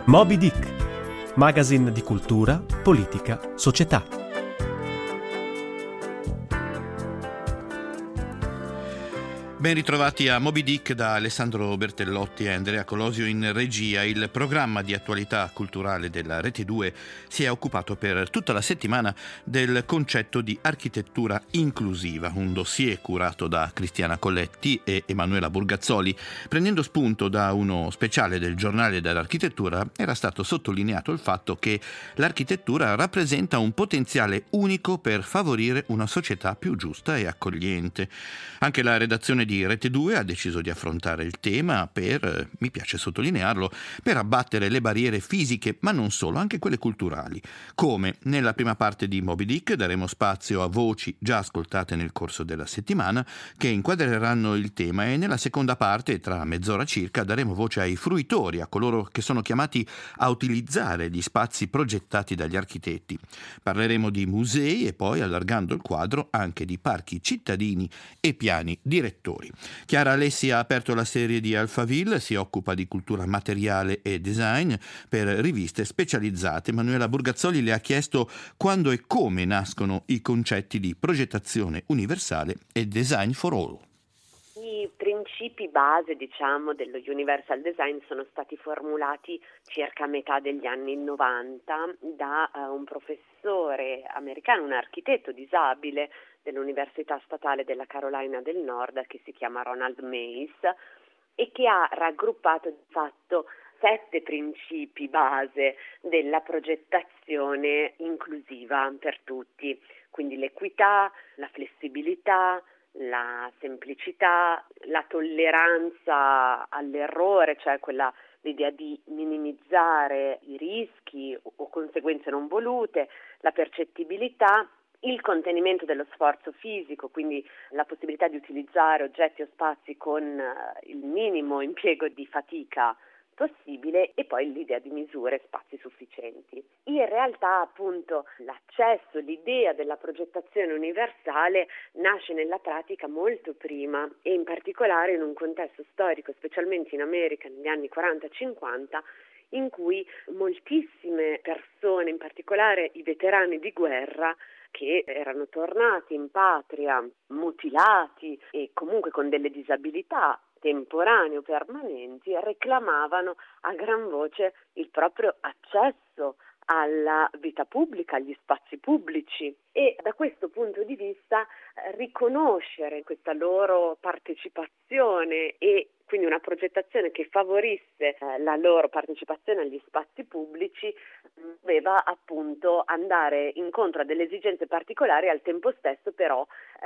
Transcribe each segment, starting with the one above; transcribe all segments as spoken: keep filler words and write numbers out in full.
Moby Dick, magazine di cultura, politica, società. Ben ritrovati a Moby Dick da Alessandro Bertellotti e Andrea Colosio in regia. Il programma di attualità culturale della Rete due si è occupato per tutta la settimana del concetto di architettura inclusiva, un dossier curato da Cristiana Colletti e Emanuela Burgazzoli. Prendendo spunto da uno speciale del giornale dell'architettura, era stato sottolineato il fatto che l'architettura rappresenta un potenziale unico per favorire una società più giusta e accogliente. Anche la redazione di Rete due ha deciso di affrontare il tema per, mi piace sottolinearlo, per abbattere le barriere fisiche, ma non solo, anche quelle culturali. Come nella prima parte di Moby Dick daremo spazio a voci già ascoltate nel corso della settimana che inquadreranno il tema, e nella seconda parte, tra mezz'ora circa, daremo voce ai fruitori, a coloro che sono chiamati a utilizzare gli spazi progettati dagli architetti. Parleremo di musei e poi, allargando il quadro, anche di parchi cittadini e piani direttori. Chiara Alessi ha aperto la serie di Alphaville, si occupa di cultura materiale e design per riviste specializzate. Emanuela Burgazzoli le ha chiesto quando e come nascono i concetti di progettazione universale e design for all. I principi base, diciamo, dello Universal Design sono stati formulati circa a metà degli anni novanta da uh, un professore americano, un architetto disabile dell'Università Statale della Carolina del Nord, che si chiama Ronald Mays, e che ha raggruppato di fatto sette principi base della progettazione inclusiva per tutti, quindi l'equità, la flessibilità, la semplicità, la tolleranza all'errore, cioè quella l'idea di minimizzare i rischi o, o conseguenze non volute, la percettibilità, il contenimento dello sforzo fisico, quindi la possibilità di utilizzare oggetti o spazi con uh, il minimo impiego di fatica possibile, e poi l'idea di misure e spazi sufficienti. In realtà, appunto, l'accesso, l'idea della progettazione universale nasce nella pratica molto prima, e in particolare in un contesto storico, specialmente in America negli anni quaranta cinquanta, in cui moltissime persone, in particolare i veterani di guerra, che erano tornati in patria mutilati e comunque con delle disabilità temporanee o permanenti, reclamavano a gran voce il proprio accesso alla vita pubblica, agli spazi pubblici, e da questo punto di vista eh, riconoscere questa loro partecipazione e quindi una progettazione che favorisse eh, la loro partecipazione agli spazi pubblici doveva appunto andare incontro a delle esigenze particolari e al tempo stesso però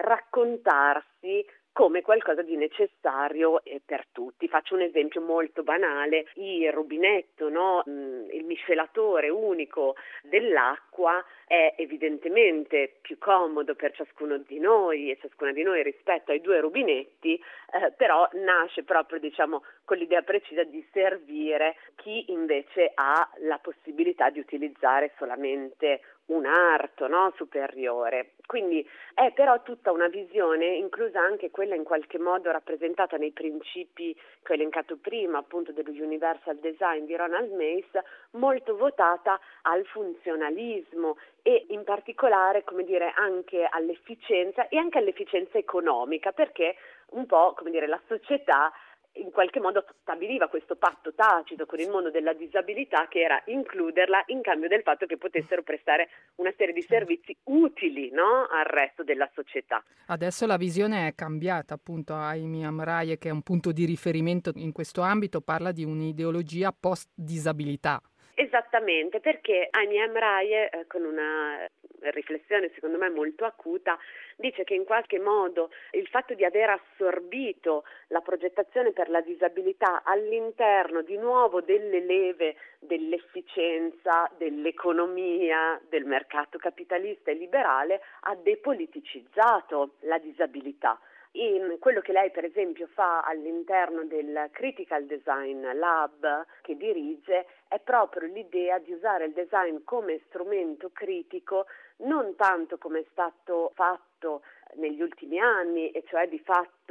raccontarsi come qualcosa di necessario per tutti. Faccio un esempio molto banale: il rubinetto, no? Il miscelatore unico dell'acqua è evidentemente più comodo per ciascuno di noi e ciascuna di noi rispetto ai due rubinetti, eh, però nasce proprio, diciamo, con l'idea precisa di servire chi invece ha la possibilità di utilizzare solamente un arto, no, superiore. Quindi è però tutta una visione, inclusa anche quella in qualche modo rappresentata nei principi che ho elencato prima, appunto dello Universal Design di Ronald Mays, molto votata al funzionalismo e in particolare, come dire, anche all'efficienza e anche all'efficienza economica, perché un po', come dire, la società in qualche modo stabiliva questo patto tacito con il mondo della disabilità, che era includerla in cambio del fatto che potessero prestare una serie di servizi utili, no, al resto della società. Adesso la visione è cambiata, appunto. Amy Amraye, che è un punto di riferimento in questo ambito, parla di un'ideologia post-disabilità. Esattamente, perché Amy Amraye, eh, con una riflessione secondo me molto acuta, dice che in qualche modo il fatto di aver assorbito la progettazione per la disabilità all'interno di nuovo delle leve dell'efficienza, dell'economia, del mercato capitalista e liberale, ha depoliticizzato la disabilità. In quello che lei per esempio fa all'interno del Critical Design Lab che dirige è proprio l'idea di usare il design come strumento critico, non tanto come è stato fatto negli ultimi anni, e cioè di fatto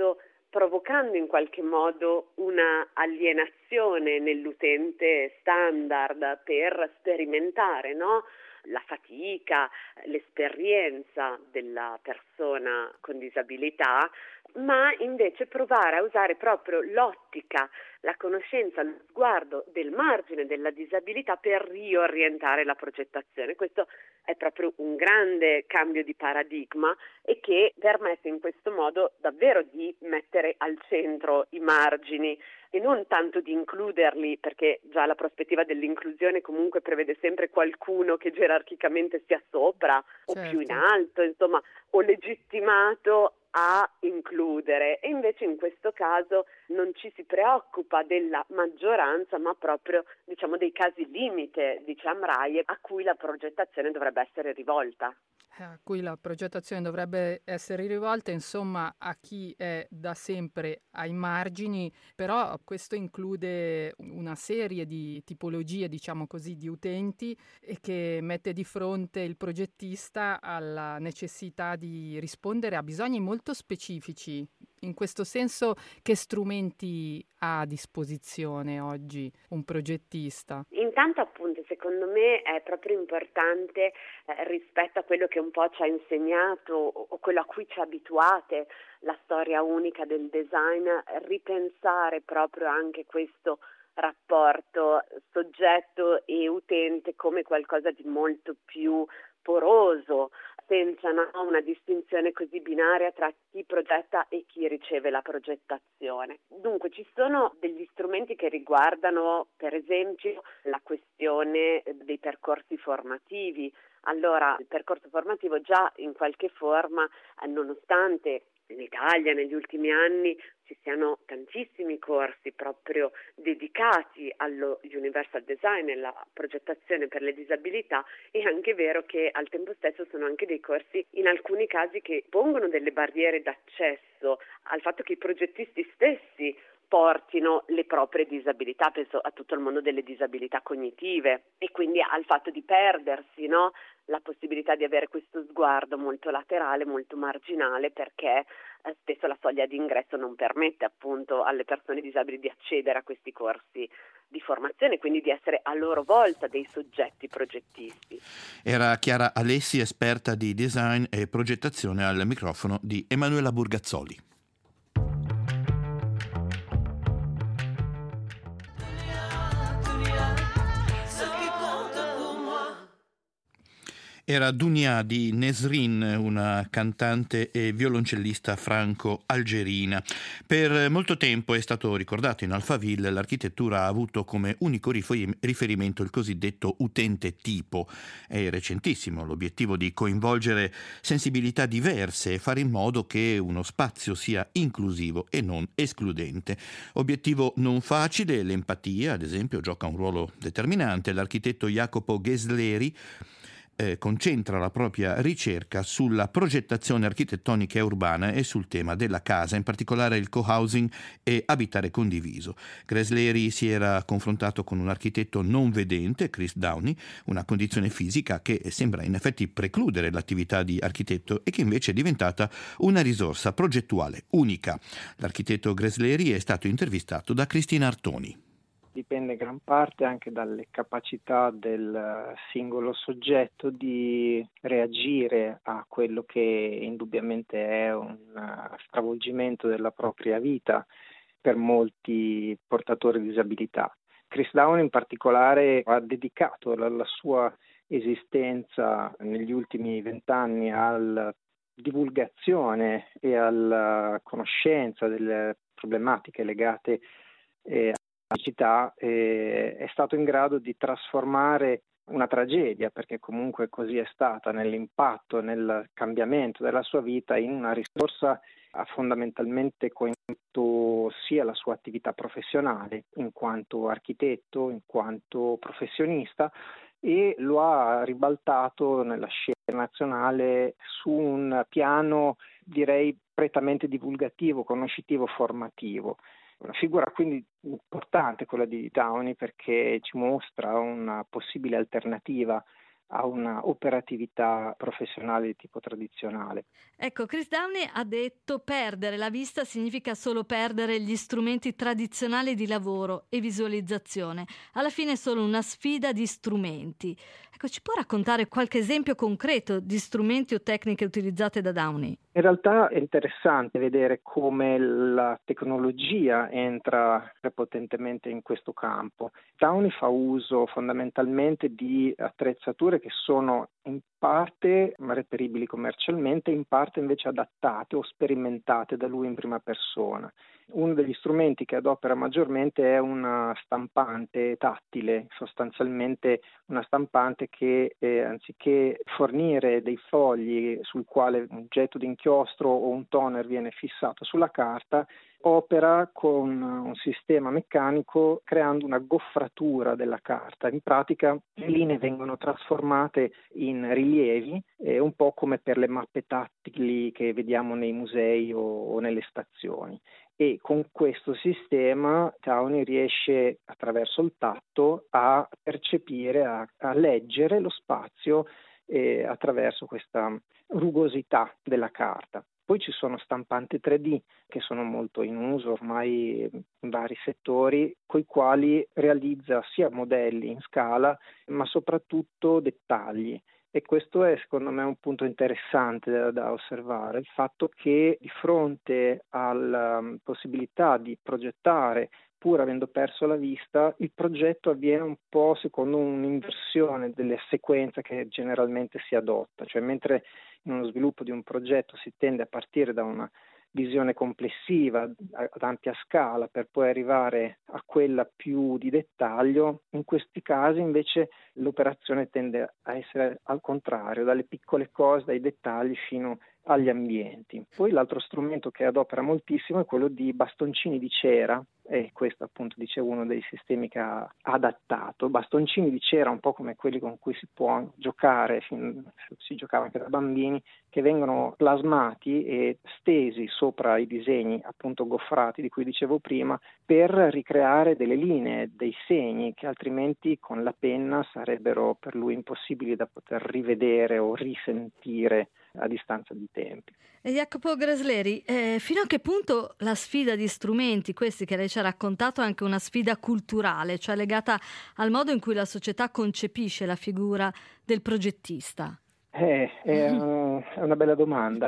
provocando in qualche modo una alienazione nell'utente standard per sperimentare, no? La fatica, l'esperienza della persona con disabilità, ma invece provare a usare proprio l'ottica, la conoscenza, lo sguardo del margine della disabilità per riorientare la progettazione. Questo è proprio un grande cambio di paradigma e che permette in questo modo davvero di mettere al centro i margini e non tanto di includerli, perché già la prospettiva dell'inclusione comunque prevede sempre qualcuno che gerarchicamente sia sopra o Certo. più in alto, insomma, o legittimato a includere, e invece in questo caso non ci si preoccupa della maggioranza, ma proprio diciamo dei casi limite di Amraye a cui la progettazione dovrebbe essere rivolta. A cui la progettazione dovrebbe essere rivolta, insomma, a chi è da sempre ai margini, però questo include una serie di tipologie, diciamo così, di utenti e che mette di fronte il progettista alla necessità di rispondere a bisogni molto specifici. In questo senso, che strumenti ha a disposizione oggi un progettista? Intanto, appunto, secondo me è proprio importante eh, rispetto a quello che un po' ci ha insegnato o, o quello a cui ci abituate la storia unica del design, ripensare proprio anche questo rapporto soggetto e utente come qualcosa di molto più poroso, senza no, una distinzione così binaria tra chi progetta e chi riceve la progettazione. Dunque ci sono degli strumenti che riguardano per esempio la questione dei percorsi formativi. Allora il percorso formativo già in qualche forma, nonostante in Italia negli ultimi anni ci siano tantissimi corsi proprio dedicati allo Universal Design e alla progettazione per le disabilità, è anche vero che al tempo stesso sono anche dei corsi in alcuni casi che pongono delle barriere d'accesso al fatto che i progettisti stessi portino le proprie disabilità, penso a tutto il mondo delle disabilità cognitive, e quindi al fatto di perdersi, no? La possibilità di avere questo sguardo molto laterale, molto marginale, perché eh, spesso la soglia di ingresso non permette appunto alle persone disabili di accedere a questi corsi di formazione, quindi di essere a loro volta dei soggetti progettisti. Era Chiara Alessi, esperta di design e progettazione, al microfono di Emanuela Burgazzoli. Era Dunia di Nesrin, una cantante e violoncellista franco-algerina. Per molto tempo è stato ricordato in Alphaville, l'architettura ha avuto come unico riferimento il cosiddetto utente tipo. È recentissimo l'obiettivo di coinvolgere sensibilità diverse e fare in modo che uno spazio sia inclusivo e non escludente. Obiettivo non facile, l'empatia, ad esempio, gioca un ruolo determinante. L'architetto Jacopo Ghesleri Eh, concentra la propria ricerca sulla progettazione architettonica e urbana e sul tema della casa, in particolare il co-housing e abitare condiviso. Ghesleri si era confrontato con un architetto non vedente, Chris Downey, una condizione fisica che sembra in effetti precludere l'attività di architetto e che invece è diventata una risorsa progettuale unica. L'architetto Ghesleri è stato intervistato da Cristina Artoni. Dipende gran parte anche dalle capacità del singolo soggetto di reagire a quello che indubbiamente è un stravolgimento della propria vita per molti portatori di disabilità. Chris Downey in particolare ha dedicato la, la sua esistenza negli ultimi vent'anni alla divulgazione e alla conoscenza delle problematiche legate eh, città, eh, è stato in grado di trasformare una tragedia, perché comunque così è stata, nell'impatto, nel cambiamento della sua vita, in una risorsa ha fondamentalmente coinvolto sia la sua attività professionale in quanto architetto, in quanto professionista, e lo ha ribaltato nella scena nazionale su un piano, direi, prettamente divulgativo, conoscitivo, formativo. Una figura quindi importante quella di Downey, perché ci mostra una possibile alternativa a una operatività professionale di tipo tradizionale. Ecco, Chris Downey ha detto: perdere la vista significa solo perdere gli strumenti tradizionali di lavoro e visualizzazione. Alla fine è solo una sfida di strumenti. Ecco, ci può raccontare qualche esempio concreto di strumenti o tecniche utilizzate da Downey? In realtà è interessante vedere come la tecnologia entra prepotentemente in questo campo. Downey fa uso fondamentalmente di attrezzature che sono in parte reperibili commercialmente, in parte invece adattate o sperimentate da lui in prima persona. Uno degli strumenti che adopera maggiormente è una stampante tattile, sostanzialmente una stampante che eh, anziché fornire dei fogli sul quale un getto d'inchiostro o un toner viene fissato sulla carta, opera con un sistema meccanico creando una goffratura della carta. In pratica le linee vengono trasformate in rilievi, eh, un po' come per le mappe tattili che vediamo nei musei o, o nelle stazioni. E con questo sistema Downey riesce attraverso il tatto a percepire, a, a leggere lo spazio eh, attraverso questa rugosità della carta. Poi ci sono stampanti tre D che sono molto in uso ormai in vari settori, coi quali realizza sia modelli in scala ma soprattutto dettagli. E questo è secondo me un punto interessante da, da osservare, il fatto che di fronte alla um, possibilità di progettare pur avendo perso la vista, il progetto avviene un po' secondo un'inversione delle sequenze che generalmente si adotta, cioè mentre in uno sviluppo di un progetto si tende a partire da una visione complessiva ad ampia scala per poi arrivare a quella più di dettaglio, in questi casi invece l'operazione tende a essere al contrario, dalle piccole cose, dai dettagli fino agli ambienti. Poi l'altro strumento che adopera moltissimo è quello di bastoncini di cera, e questo appunto dice uno dei sistemi che ha adattato, bastoncini di cera un po' come quelli con cui si può giocare, si giocava anche da bambini, che vengono plasmati e stesi sopra i disegni appunto goffrati di cui dicevo prima, per ricreare delle linee, dei segni che altrimenti con la penna sarebbero per lui impossibili da poter rivedere o risentire a distanza di tempi. E Jacopo Gresleri, eh, fino a che punto la sfida di strumenti, questi che lei ci ha raccontato, è anche una sfida culturale, cioè legata al modo in cui la società concepisce la figura del progettista? Eh, è, un, è una bella domanda.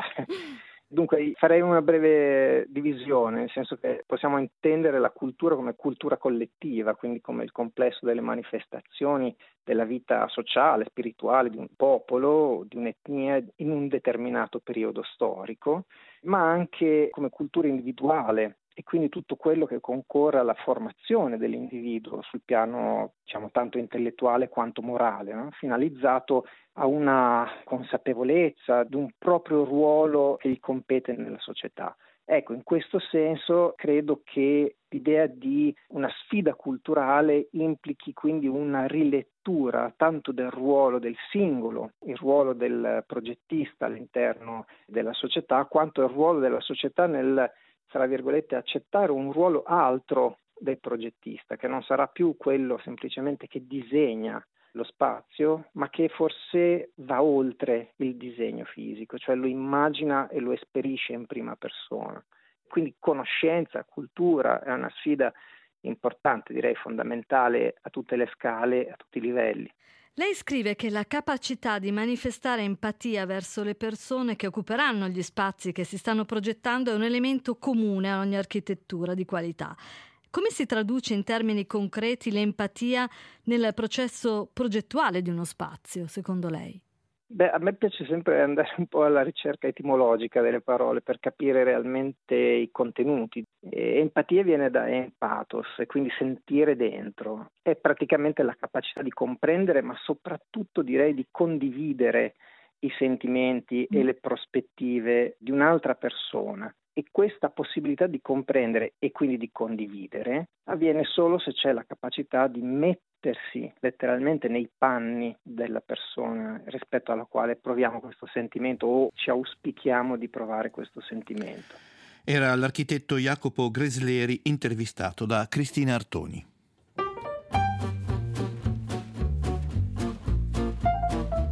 Dunque farei una breve divisione, nel senso che possiamo intendere la cultura come cultura collettiva, quindi come il complesso delle manifestazioni della vita sociale, spirituale di un popolo, di un'etnia in un determinato periodo storico, ma anche come cultura individuale e quindi tutto quello che concorre alla formazione dell'individuo sul piano, diciamo, tanto intellettuale quanto morale, no? Finalizzato a una consapevolezza di un proprio ruolo che gli compete nella società. Ecco, in questo senso credo che l'idea di una sfida culturale implichi quindi una rilettura tanto del ruolo del singolo, il ruolo del progettista all'interno della società, quanto il ruolo della società nel, tra virgolette, accettare un ruolo altro del progettista, che non sarà più quello semplicemente che disegna lo spazio, ma che forse va oltre il disegno fisico, cioè lo immagina e lo esperisce in prima persona. Quindi conoscenza, cultura è una sfida importante, direi fondamentale a tutte le scale, a tutti i livelli. Lei scrive che la capacità di manifestare empatia verso le persone che occuperanno gli spazi che si stanno progettando è un elemento comune a ogni architettura di qualità. Come si traduce in termini concreti l'empatia nel processo progettuale di uno spazio, secondo lei? Beh, a me piace sempre andare un po' alla ricerca etimologica delle parole per capire realmente i contenuti. E empatia viene da empathos, e quindi sentire dentro. È praticamente la capacità di comprendere, ma soprattutto direi di condividere i sentimenti e le prospettive di un'altra persona. E questa possibilità di comprendere e quindi di condividere avviene solo se c'è la capacità di mettersi letteralmente nei panni della persona rispetto alla quale proviamo questo sentimento o ci auspichiamo di provare questo sentimento. Era l'architetto Jacopo Gresleri intervistato da Cristina Artoni.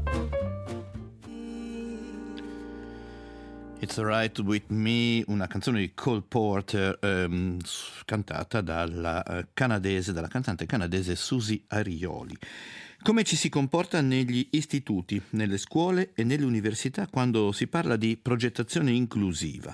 It's Alright With Me, una canzone di Cole Porter ehm, cantata dalla eh, canadese, dalla cantante canadese Susie Arioli. Come ci si comporta negli istituti, nelle scuole e nelle università quando si parla di progettazione inclusiva?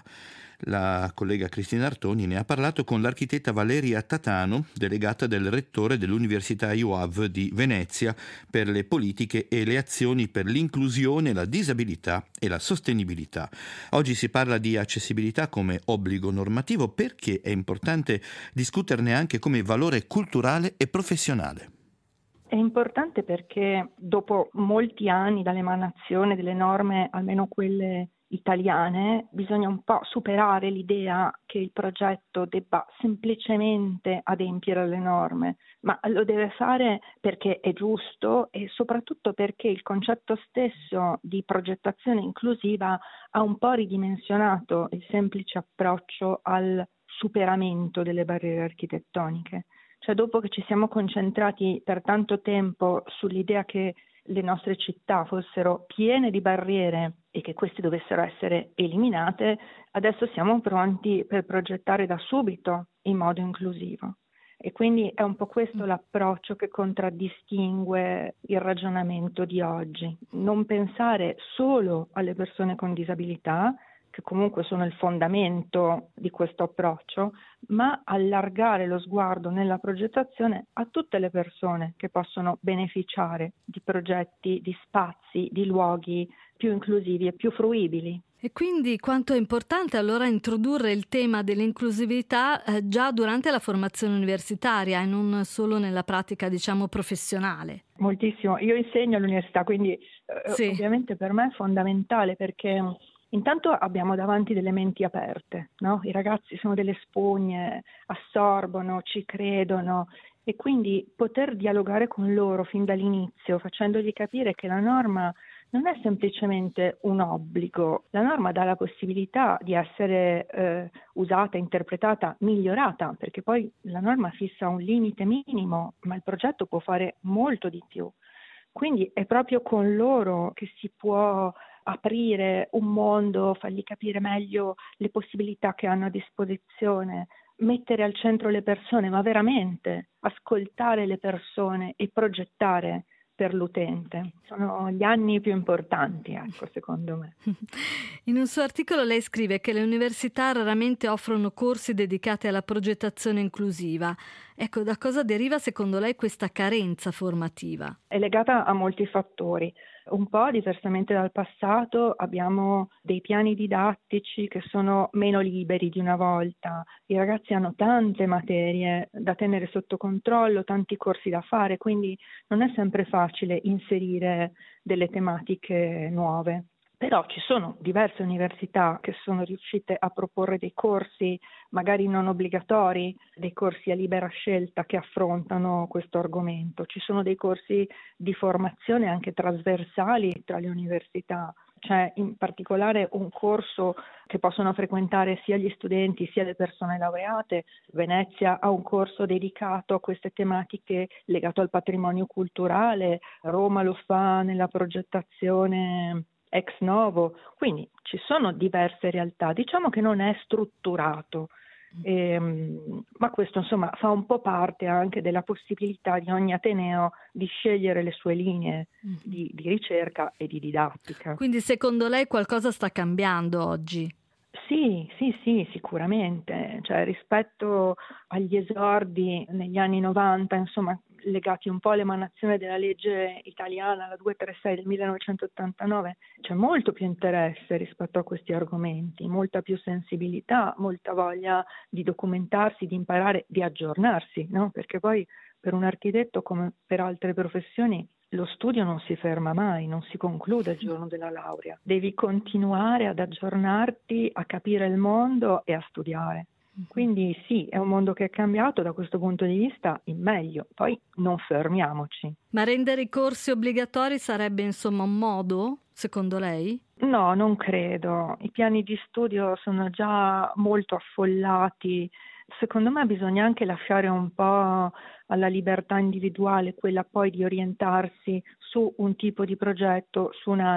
La collega Cristina Artoni ne ha parlato con l'architetta Valeria Tatano, delegata del rettore dell'Università I U A V di Venezia per le politiche e le azioni per l'inclusione, la disabilità e la sostenibilità. Oggi si parla di accessibilità come obbligo normativo perché è importante discuterne anche come valore culturale e professionale. È importante perché dopo molti anni dall'emanazione delle norme, almeno quelle italiane, bisogna un po' superare l'idea che il progetto debba semplicemente adempiere alle norme, ma lo deve fare perché è giusto e soprattutto perché il concetto stesso di progettazione inclusiva ha un po' ridimensionato il semplice approccio al superamento delle barriere architettoniche. Cioè, dopo che ci siamo concentrati per tanto tempo sull'idea che le nostre città fossero piene di barriere e che queste dovessero essere eliminate, adesso siamo pronti per progettare da subito in modo inclusivo. E quindi è un po' questo l'approccio che contraddistingue il ragionamento di oggi. Non pensare solo alle persone con disabilità, che comunque sono il fondamento di questo approccio, ma allargare lo sguardo nella progettazione a tutte le persone che possono beneficiare di progetti, di spazi, di luoghi più inclusivi e più fruibili. E quindi quanto è importante allora introdurre il tema dell'inclusività eh, già durante la formazione universitaria e non solo nella pratica, diciamo, professionale? Moltissimo. Io insegno all'università, quindi eh, sì. Ovviamente per me è fondamentale perché intanto abbiamo davanti delle menti aperte, no? I ragazzi sono delle spugne, assorbono, ci credono e quindi poter dialogare con loro fin dall'inizio, facendogli capire che la norma non è semplicemente un obbligo, la norma dà la possibilità di essere eh, usata, interpretata, migliorata, perché poi la norma fissa un limite minimo, ma il progetto può fare molto di più. Quindi è proprio con loro che si può aprire un mondo, fargli capire meglio le possibilità che hanno a disposizione, mettere al centro le persone, ma veramente ascoltare le persone e progettare per l'utente. Sono gli anni più importanti, ecco, secondo me. In un suo articolo lei scrive che le università raramente offrono corsi dedicati alla progettazione inclusiva. Ecco, da cosa deriva secondo lei questa carenza formativa? È legata a molti fattori. Un po' diversamente dal passato abbiamo dei piani didattici che sono meno liberi di una volta. I ragazzi hanno tante materie da tenere sotto controllo, tanti corsi da fare, quindi non è sempre facile inserire delle tematiche nuove. Però ci sono diverse università che sono riuscite a proporre dei corsi, magari non obbligatori, dei corsi a libera scelta che affrontano questo argomento. Ci sono dei corsi di formazione anche trasversali tra le università. C'è in particolare un corso che possono frequentare sia gli studenti sia le persone laureate. Venezia ha un corso dedicato a queste tematiche legato al patrimonio culturale, Roma lo fa nella progettazione ex novo, quindi ci sono diverse realtà, diciamo che non è strutturato, ehm, ma questo insomma fa un po' parte anche della possibilità di ogni ateneo di scegliere le sue linee di, di ricerca e di didattica. Quindi secondo lei qualcosa sta cambiando oggi? Sì, sì, sì, sicuramente, cioè rispetto agli esordi negli anni novanta, insomma, legati un po' all'emanazione della legge italiana, la duecentotrentasei del millenovecentottantanove, c'è molto più interesse rispetto a questi argomenti, molta più sensibilità, molta voglia di documentarsi, di imparare, di aggiornarsi, no? Perché poi per un architetto come per altre professioni lo studio non si ferma mai, non si conclude il giorno della laurea. Devi continuare ad aggiornarti, a capire il mondo e a studiare. Quindi sì, è un mondo che è cambiato da questo punto di vista in meglio, poi non fermiamoci. Ma rendere i corsi obbligatori sarebbe insomma un modo, secondo lei? No, non credo. I piani di studio sono già molto affollati. Secondo me bisogna anche lasciare un po' alla libertà individuale quella poi di orientarsi su un tipo di progetto, su un altro,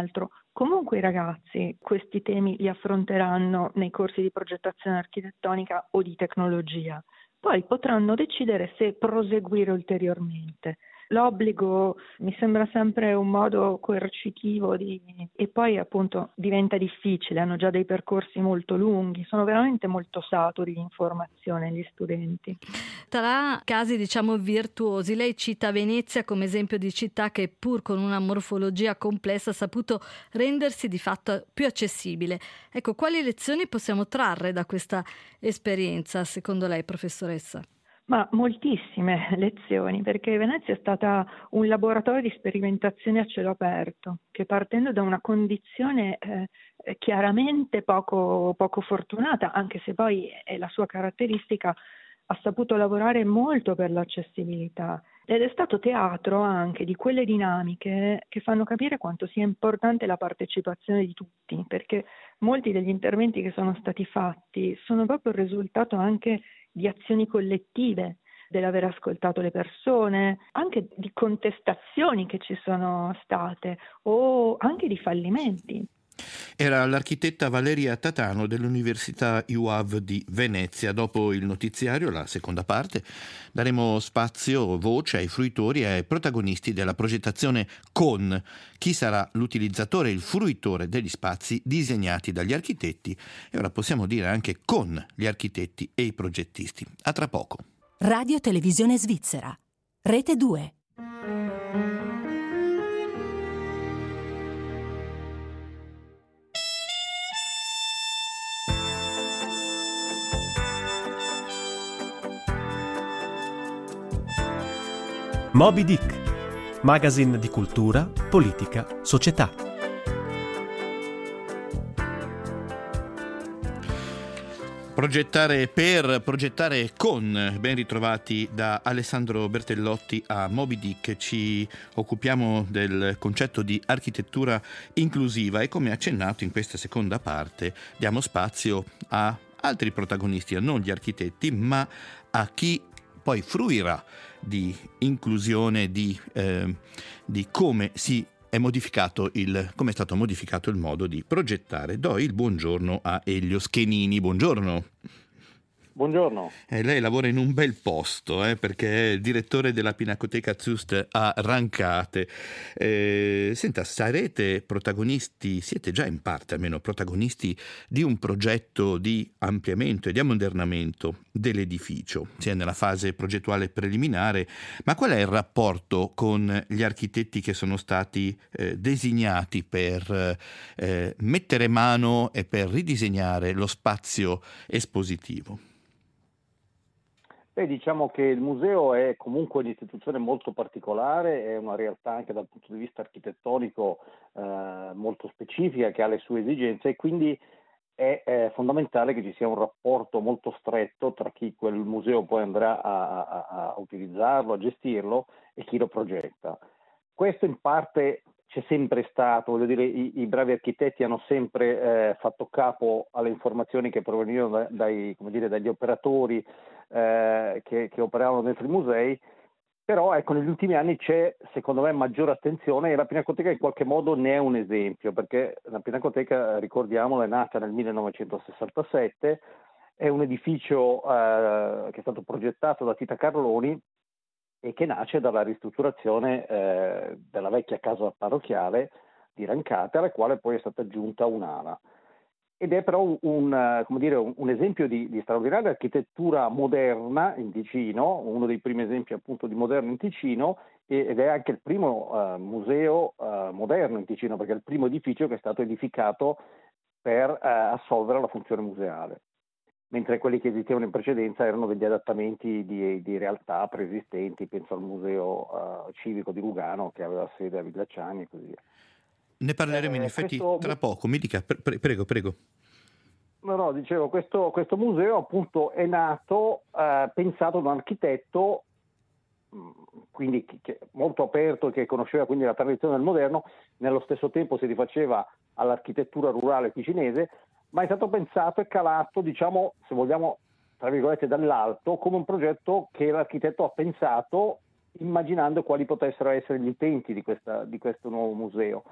Comunque i ragazzi questi temi li affronteranno nei corsi di progettazione architettonica o di tecnologia, poi potranno decidere se proseguire ulteriormente. L'obbligo mi sembra sempre un modo coercitivo di... e poi appunto diventa difficile, hanno già dei percorsi molto lunghi, sono veramente molto saturi di informazione gli studenti. Tra casi diciamo virtuosi, lei cita Venezia come esempio di città che pur con una morfologia complessa ha saputo rendersi di fatto più accessibile. Ecco, quali lezioni possiamo trarre da questa esperienza secondo lei, professoressa? Ma moltissime lezioni, perché Venezia è stata un laboratorio di sperimentazione a cielo aperto, che partendo da una condizione eh, chiaramente poco, poco fortunata, anche se poi è la sua caratteristica, ha saputo lavorare molto per l'accessibilità ed è stato teatro anche di quelle dinamiche che fanno capire quanto sia importante la partecipazione di tutti, perché molti degli interventi che sono stati fatti sono proprio il risultato anche di azioni collettive, dell'aver ascoltato le persone, anche di contestazioni che ci sono state o anche di fallimenti. Era l'architetta Valeria Tatano dell'Università I U A V di Venezia. Dopo il notiziario, la seconda parte, daremo spazio, voce ai fruitori e ai protagonisti della progettazione con chi sarà l'utilizzatore, il fruitore degli spazi disegnati dagli architetti e ora possiamo dire anche con gli architetti e i progettisti. A tra poco. Radio Televisione Svizzera, Rete due. Moby Dick, magazine di cultura, politica, società. Progettare per, progettare con, ben ritrovati da Alessandro Bertellotti a Moby Dick. Ci occupiamo del concetto di architettura inclusiva e, come accennato in questa seconda parte, diamo spazio a altri protagonisti, a non gli architetti, ma a chi poi fruirà di inclusione, di, eh, di come si è modificato il, come è stato modificato il modo di progettare. Do il buongiorno a Elio Schenini. Buongiorno. Buongiorno. Eh, lei lavora in un bel posto, eh, perché è direttore della Pinacoteca Zust a Rancate. Eh, senta, sarete protagonisti, siete già in parte almeno protagonisti di un progetto di ampliamento e di ammodernamento dell'edificio, sia nella fase progettuale preliminare, ma qual è il rapporto con gli architetti che sono stati eh, designati per eh, mettere mano e per ridisegnare lo spazio espositivo? Beh, diciamo che il museo è comunque un'istituzione molto particolare, è una realtà anche dal punto di vista architettonico eh, molto specifica che ha le sue esigenze e quindi è, è fondamentale che ci sia un rapporto molto stretto tra chi quel museo poi andrà a, a, a utilizzarlo, a gestirlo e chi lo progetta. Questo in parte c'è sempre stato, voglio dire, i, i bravi architetti hanno sempre eh, fatto capo alle informazioni che provenivano da, dai, come dire, dagli operatori eh, che, che operavano dentro i musei, però ecco, negli ultimi anni c'è secondo me maggiore attenzione e la Pinacoteca in qualche modo ne è un esempio, perché la Pinacoteca, ricordiamola, è nata nel millenovecentosessantasette, è un edificio eh, che è stato progettato da Tita Carloni e che nasce dalla ristrutturazione eh, della vecchia casa parrocchiale di Rancate, alla quale poi è stata aggiunta un'ala. Ed è però un, un, come dire, un, un esempio di, di straordinaria architettura moderna in Ticino, uno dei primi esempi appunto di moderno in Ticino, ed è anche il primo uh, museo uh, moderno in Ticino, perché è il primo edificio che è stato edificato per uh, assolvere la funzione museale, mentre quelli che esistevano in precedenza erano degli adattamenti di, di realtà preesistenti, penso al museo uh, civico di Lugano che aveva sede a Villaciani e così via. Ne parleremo eh, in effetti questo... tra poco, mi dica, pre- prego, prego. No, no, dicevo, questo, questo museo appunto è nato uh, pensato da un architetto, quindi che, molto aperto, che conosceva quindi la tradizione del moderno, nello stesso tempo si rifaceva all'architettura rurale ticinese, ma è stato pensato e calato, diciamo, se vogliamo, tra virgolette, dall'alto, come un progetto che l'architetto ha pensato immaginando quali potessero essere gli utenti di, questa, di questo nuovo museo.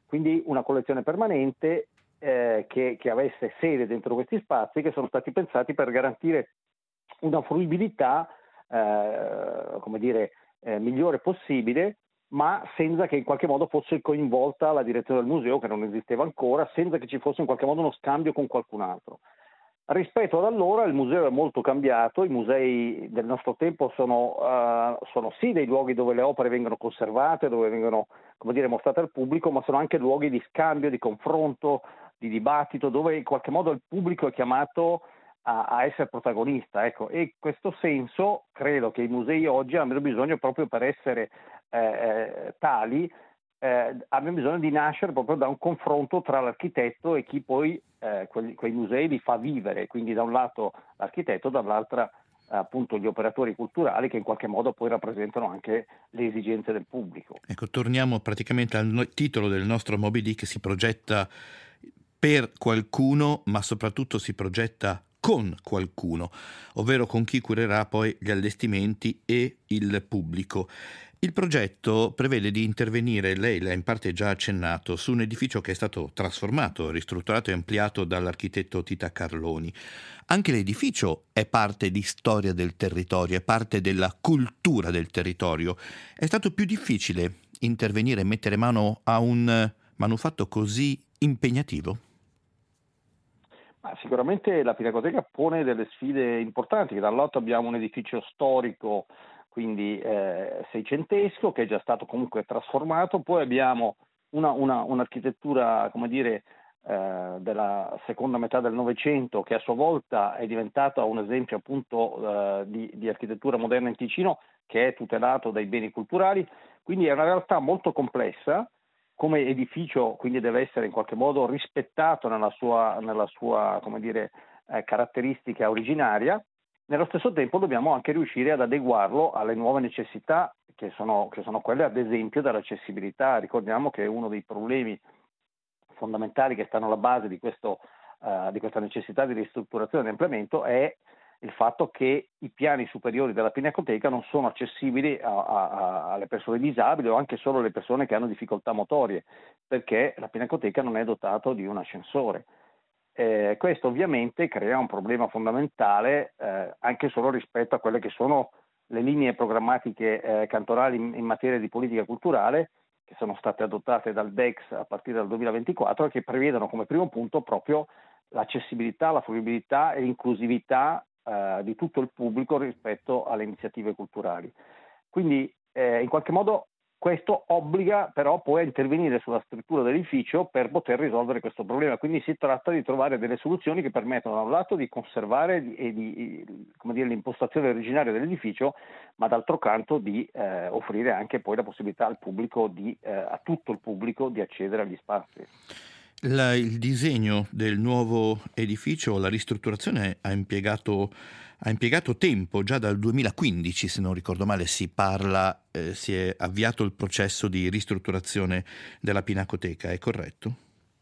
quindi una collezione permanente eh, che, che avesse sede dentro questi spazi, che sono stati pensati per garantire una fruibilità eh, come dire, eh, migliore possibile, ma senza che in qualche modo fosse coinvolta la direzione del museo, che non esisteva ancora, senza che ci fosse in qualche modo uno scambio con qualcun altro. Rispetto ad allora il museo è molto cambiato, i musei del nostro tempo sono, uh, sono sì dei luoghi dove le opere vengono conservate, dove vengono, come dire, mostrate al pubblico, ma sono anche luoghi di scambio, di confronto, di dibattito, dove in qualche modo il pubblico è chiamato a, a essere protagonista. Ecco. E in questo senso credo che i musei oggi abbiano bisogno, proprio per essere eh, tali, Eh, abbiamo bisogno di nascere proprio da un confronto tra l'architetto e chi poi eh, quei, quei musei li fa vivere, quindi da un lato l'architetto, dall'altra eh, appunto gli operatori culturali che in qualche modo poi rappresentano anche le esigenze del pubblico. Ecco, torniamo praticamente al no- titolo del nostro Moby Dick: si progetta per qualcuno, ma soprattutto si progetta con qualcuno, ovvero con chi curerà poi gli allestimenti e il pubblico. Il progetto prevede di intervenire, lei l'ha in parte già accennato, su un edificio che è stato trasformato, ristrutturato e ampliato dall'architetto Tita Carloni. Anche l'edificio è parte di storia del territorio, è parte della cultura del territorio. È stato più difficile intervenire e mettere mano a un manufatto così impegnativo? Ma sicuramente la Pinacoteca pone delle sfide importanti. Da un lato abbiamo un edificio storico, quindi eh, seicentesco, che è già stato comunque trasformato, poi abbiamo una, una, un'architettura, come dire, eh, della seconda metà del Novecento, che a sua volta è diventata un esempio appunto eh, di, di architettura moderna in Ticino, che è tutelato dai beni culturali, quindi è una realtà molto complessa. Come edificio quindi deve essere in qualche modo rispettato nella sua, nella sua come dire, eh, caratteristica originaria. Nello stesso tempo dobbiamo anche riuscire ad adeguarlo alle nuove necessità che sono, che sono quelle ad esempio dell'accessibilità. Ricordiamo che uno dei problemi fondamentali che stanno alla base di, questo, uh, di questa necessità di ristrutturazione e di ampliamento è il fatto che i piani superiori della Pinacoteca non sono accessibili a, a, alle persone disabili o anche solo alle persone che hanno difficoltà motorie, perché la Pinacoteca non è dotata di un ascensore. Eh, questo ovviamente crea un problema fondamentale eh, anche solo rispetto a quelle che sono le linee programmatiche eh, cantonali in, in materia di politica culturale, che sono state adottate dal D E C S a partire dal duemilaventiquattro e che prevedono come primo punto proprio l'accessibilità, la fruibilità e l'inclusività eh, di tutto il pubblico rispetto alle iniziative culturali. Quindi eh, in qualche modo questo obbliga però poi a intervenire sulla struttura dell'edificio per poter risolvere questo problema. Quindi si tratta di trovare delle soluzioni che permettono da un lato di conservare e di, come dire, l'impostazione originaria dell'edificio, ma d'altro canto di eh, offrire anche poi la possibilità al pubblico di, eh, a tutto il pubblico di accedere agli spazi. La, il disegno del nuovo edificio, la ristrutturazione ha impiegato, ha impiegato tempo, già dal duemilaquindici se non ricordo male si parla, eh, si è avviato il processo di ristrutturazione della Pinacoteca, è corretto?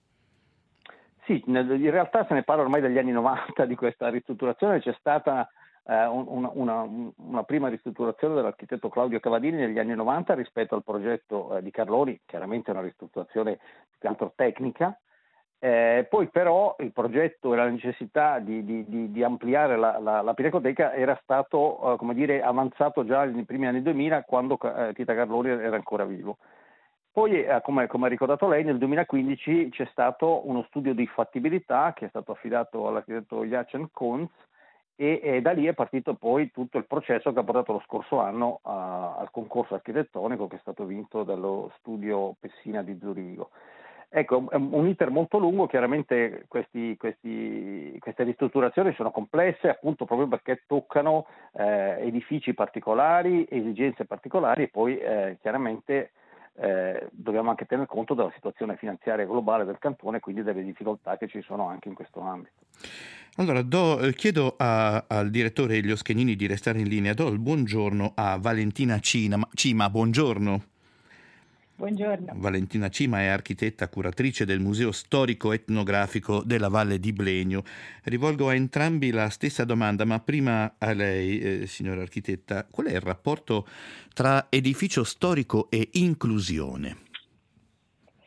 Sì, in realtà se ne parla ormai dagli anni novanta di questa ristrutturazione. C'è stata eh, una, una, una prima ristrutturazione dell'architetto Claudio Cavadini negli anni novanta rispetto al progetto eh, di Carloni, chiaramente una ristrutturazione più che altro tecnica. Eh, poi però il progetto e la necessità di, di, di, di ampliare la, la, la Pinacoteca era stato eh, come dire, avanzato già nei primi anni duemila, quando eh, Tita Carloni era ancora vivo. Poi, eh, come, come ha ricordato lei, nel duemilaquindici c'è stato uno studio di fattibilità che è stato affidato all'architetto Jacen Kunz e, e da lì è partito poi tutto il processo che ha portato lo scorso anno a, al concorso architettonico che è stato vinto dallo studio Pessina di Zurigo. Ecco, è un iter molto lungo, chiaramente questi, questi, queste ristrutturazioni sono complesse appunto proprio perché toccano eh, edifici particolari, esigenze particolari e poi eh, chiaramente eh, dobbiamo anche tener conto della situazione finanziaria globale del cantone e quindi delle difficoltà che ci sono anche in questo ambito. Allora, do, eh, chiedo a, al direttore Elio Schegnini di restare in linea, do il buongiorno a Valentina Cima, Cima buongiorno. Buongiorno. Valentina Cima è architetta curatrice del Museo Storico Etnografico della Valle di Blegno. Rivolgo a entrambi la stessa domanda, ma prima a lei, eh, signora architetta, qual è il rapporto tra edificio storico e inclusione?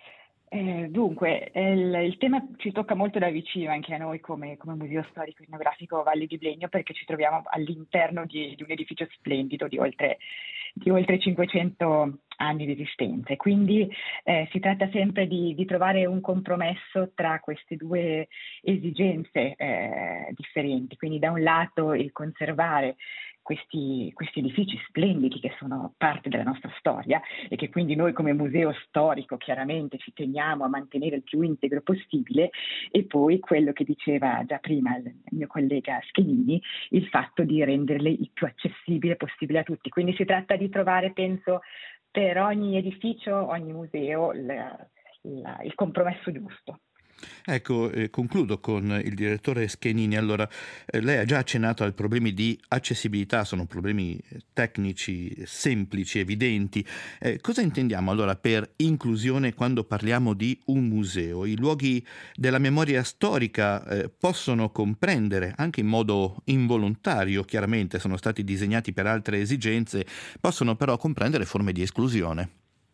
Eh, dunque, il, il tema ci tocca molto da vicino anche a noi come, come Museo Storico Etnografico Valle di Blegno, perché ci troviamo all'interno di, di un edificio splendido di oltre, di oltre cinquecento anni di esistenza. E quindi eh, si tratta sempre di, di trovare un compromesso tra queste due esigenze eh, differenti. Quindi da un lato il conservare Questi, questi edifici splendidi che sono parte della nostra storia e che quindi noi come museo storico chiaramente ci teniamo a mantenere il più integro possibile, e poi quello che diceva già prima il mio collega Schenini, il fatto di renderli il più accessibile possibile a tutti. Quindi si tratta di trovare, penso, per ogni edificio, ogni museo, la, la, il compromesso giusto. Ecco, eh, concludo con il direttore Schenini. Allora, eh, lei ha già accennato ai problemi di accessibilità, sono problemi tecnici semplici, evidenti. Eh, cosa intendiamo allora per inclusione quando parliamo di un museo? I luoghi della memoria storica eh, possono comprendere, anche in modo involontario, chiaramente sono stati disegnati per altre esigenze, possono però comprendere forme di esclusione.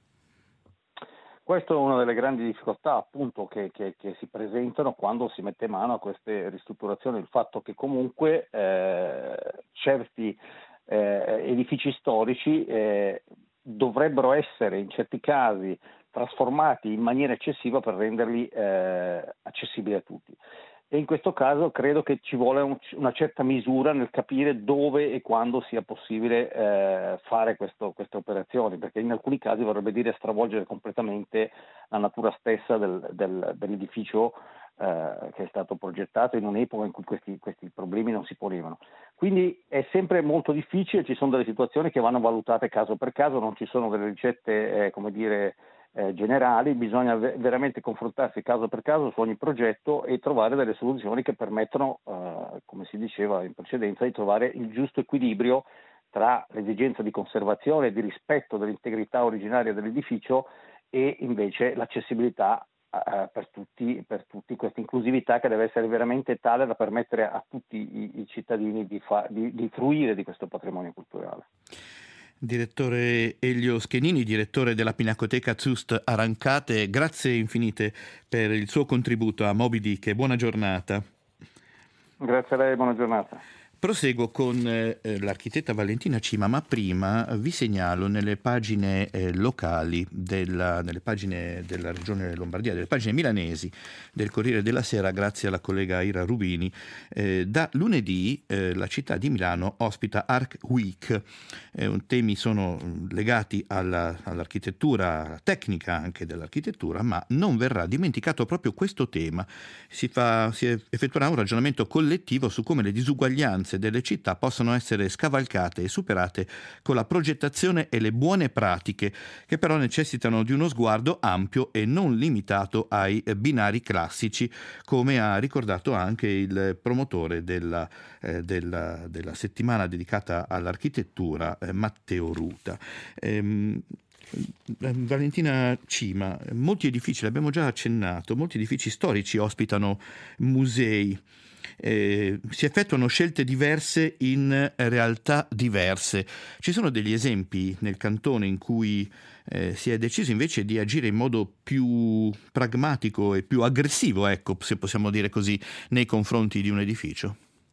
Questa è una delle grandi difficoltà appunto che, che, che si presentano quando si mette mano a queste ristrutturazioni, il fatto che comunque eh, certi eh, edifici storici eh, dovrebbero essere in certi casi trasformati in maniera eccessiva per renderli eh, accessibili a tutti. E in questo caso credo che ci vuole un, una certa misura nel capire dove e quando sia possibile eh, fare questo, queste operazioni, perché in alcuni casi vorrebbe dire stravolgere completamente la natura stessa del, del, dell'edificio eh, che è stato progettato in un'epoca in cui questi, questi problemi non si ponevano. Quindi è sempre molto difficile, ci sono delle situazioni che vanno valutate caso per caso, non ci sono delle ricette eh, come dire Eh, generali, bisogna ve- veramente confrontarsi caso per caso su ogni progetto e trovare delle soluzioni che permettono, eh, come si diceva in precedenza, di trovare il giusto equilibrio tra l'esigenza di conservazione e di rispetto dell'integrità originaria dell'edificio e invece l'accessibilità eh, per tutti, per tutti, questa inclusività che deve essere veramente tale da permettere a tutti i, i cittadini di, fa- di, di fruire di questo patrimonio culturale. Direttore Elio Schenini, direttore della Pinacoteca Zust Arancate, grazie infinite per il suo contributo a Moby Dick e buona giornata. Grazie a lei, buona giornata. Proseguo con eh, l'architetta Valentina Cima, ma prima vi segnalo nelle pagine eh, locali, della, nelle pagine della regione Lombardia, delle pagine milanesi del Corriere della Sera, grazie alla collega Ira Rubini, eh, da lunedì eh, la città di Milano ospita Arc Week. Eh, temi sono legati alla, all'architettura, alla tecnica anche dell'architettura, ma non verrà dimenticato proprio questo tema. Si, fa, si effettuerà un ragionamento collettivo su come le disuguaglianze delle città possono essere scavalcate e superate con la progettazione e le buone pratiche, che però necessitano di uno sguardo ampio e non limitato ai binari classici, come ha ricordato anche il promotore della, eh, della, della settimana dedicata all'architettura, eh, Matteo Ruta. Ehm, Valentina Cima, molti edifici, l'abbiamo già accennato, molti edifici storici ospitano musei. Eh, si effettuano scelte diverse in realtà diverse. Ci sono degli esempi nel cantone in cui eh, si è deciso invece di agire in modo più pragmatico e più aggressivo, ecco, se possiamo dire così, nei confronti di un edificio?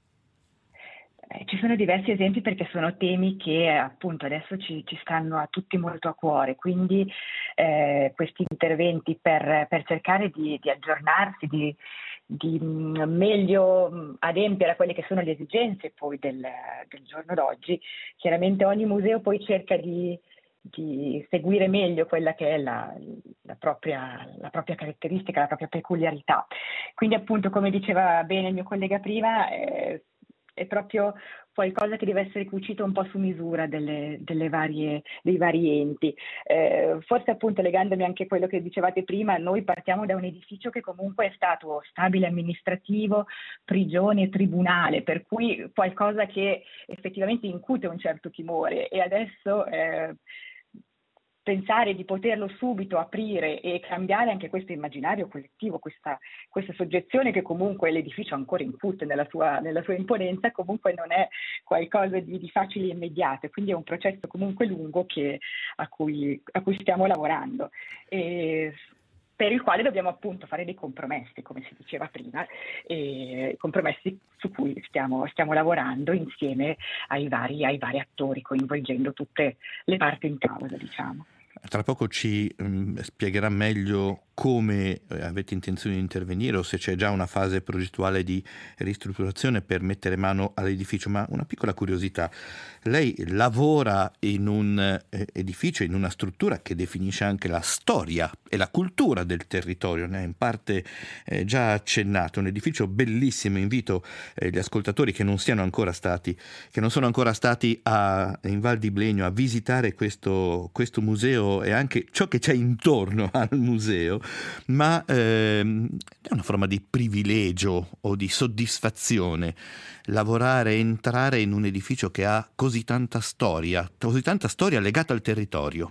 Ci sono diversi esempi perché sono temi che appunto adesso ci, ci stanno a tutti molto a cuore, quindi eh, questi interventi per, per cercare di, di aggiornarsi, di, di meglio adempiere a quelle che sono le esigenze poi del, del giorno d'oggi. Chiaramente ogni museo poi cerca di, di seguire meglio quella che è la, la, propria, la propria caratteristica, la propria peculiarità. Quindi appunto, come diceva bene il mio collega prima, eh, è proprio qualcosa che deve essere cucito un po' su misura delle, delle varie, dei vari enti. Eh, forse appunto legandomi anche a quello che dicevate prima, noi partiamo da un edificio che comunque è stato stabile amministrativo, prigione e tribunale, per cui qualcosa che effettivamente incute un certo timore, e adesso eh, pensare di poterlo subito aprire e cambiare anche questo immaginario collettivo, questa, questa soggezione che comunque l'edificio ancora incute nella sua, nella sua imponenza, comunque non è qualcosa di, di facile e immediato, quindi è un processo comunque lungo che, a, cui, a cui stiamo lavorando. E per il quale dobbiamo appunto fare dei compromessi, come si diceva prima, e compromessi su cui stiamo, stiamo lavorando insieme ai vari, ai vari attori, coinvolgendo tutte le parti in causa, diciamo. Tra poco ci um, spiegherà meglio come eh, avete intenzione di intervenire o se c'è già una fase progettuale di ristrutturazione per mettere mano all'edificio, ma una piccola curiosità. Lei lavora in un eh, edificio, in una struttura che definisce anche la storia e la cultura del territorio, ne ha in parte eh, già accennato, un edificio bellissimo. Invito eh, gli ascoltatori che non siano ancora stati, che non sono ancora stati a, in Val di Blegno a visitare questo, questo museo e anche ciò che c'è intorno al museo, ma ehm, è una forma di privilegio o di soddisfazione lavorare, entrare in un edificio che ha così tanta storia, così tanta storia legata al territorio.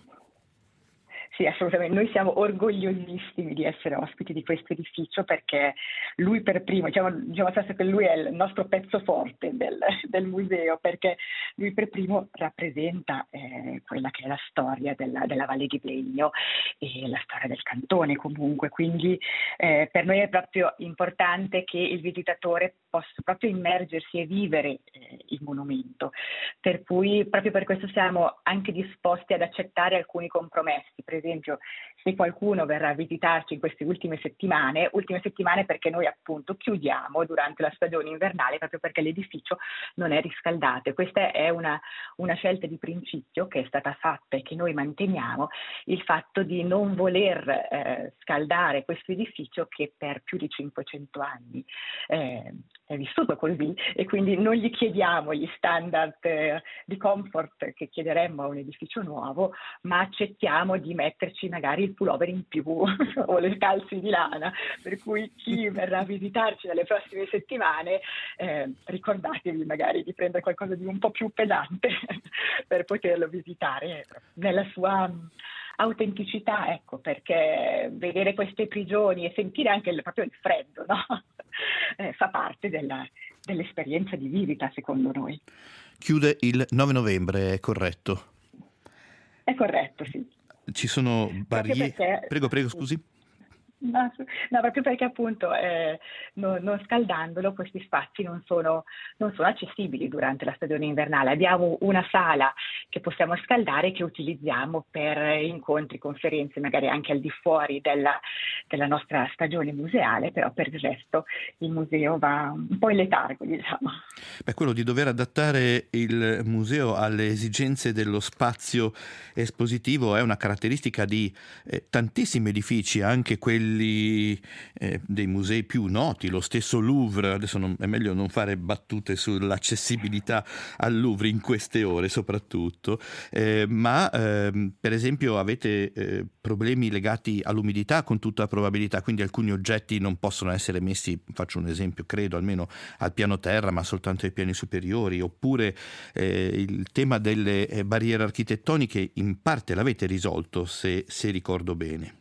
Sì, assolutamente. Noi siamo orgogliosissimi di essere ospiti di questo edificio perché lui per primo, diciamo, diciamo stesso che lui è il nostro pezzo forte del, del museo, perché lui per primo rappresenta eh, quella che è la storia della, della Valle di Blegno e la storia del cantone comunque, quindi eh, per noi è proprio importante che il visitatore possa proprio immergersi e vivere eh, il monumento, per cui proprio per questo siamo anche disposti ad accettare alcuni compromessi. Per esempio, se qualcuno verrà a visitarci in queste ultime settimane, ultime settimane perché noi appunto chiudiamo durante la stagione invernale proprio perché l'edificio non è riscaldato. E questa è una, una scelta di principio che è stata fatta e che noi manteniamo, il fatto di non voler eh, scaldare questo edificio che per più di cinquecento anni eh, è vissuto così, e quindi non gli chiediamo gli standard eh, di comfort che chiederemmo a un edificio nuovo, ma accettiamo di metterci magari il pullover in più o le calze di lana, per cui chi verrà a visitarci nelle prossime settimane eh, ricordatevi magari di prendere qualcosa di un po' più pesante per poterlo visitare nella sua autenticità, ecco, perché vedere queste prigioni e sentire anche il, proprio il freddo, no? eh, fa parte della, dell'esperienza di visita, secondo noi. Chiude il nove novembre, è corretto? È corretto, sì. Ci sono barriere. Perché... Prego, prego, scusi. No, no, proprio perché appunto eh, non, non scaldandolo questi spazi non sono, non sono accessibili durante la stagione invernale. Abbiamo una sala che possiamo scaldare che utilizziamo per incontri, conferenze, magari anche al di fuori della, della nostra stagione museale, però per il resto il museo va un po' in letargo, diciamo. Beh, quello di dover adattare il museo alle esigenze dello spazio espositivo è una caratteristica di eh, tantissimi edifici, anche quelli Eh, dei musei più noti, lo stesso Louvre. Adesso non, è meglio non fare battute sull'accessibilità al Louvre in queste ore soprattutto, eh, ma eh, per esempio avete eh, problemi legati all'umidità con tutta probabilità, quindi alcuni oggetti non possono essere messi, faccio un esempio, credo almeno al piano terra, ma soltanto ai piani superiori, oppure eh, il tema delle eh, barriere architettoniche in parte l'avete risolto, se, se ricordo bene.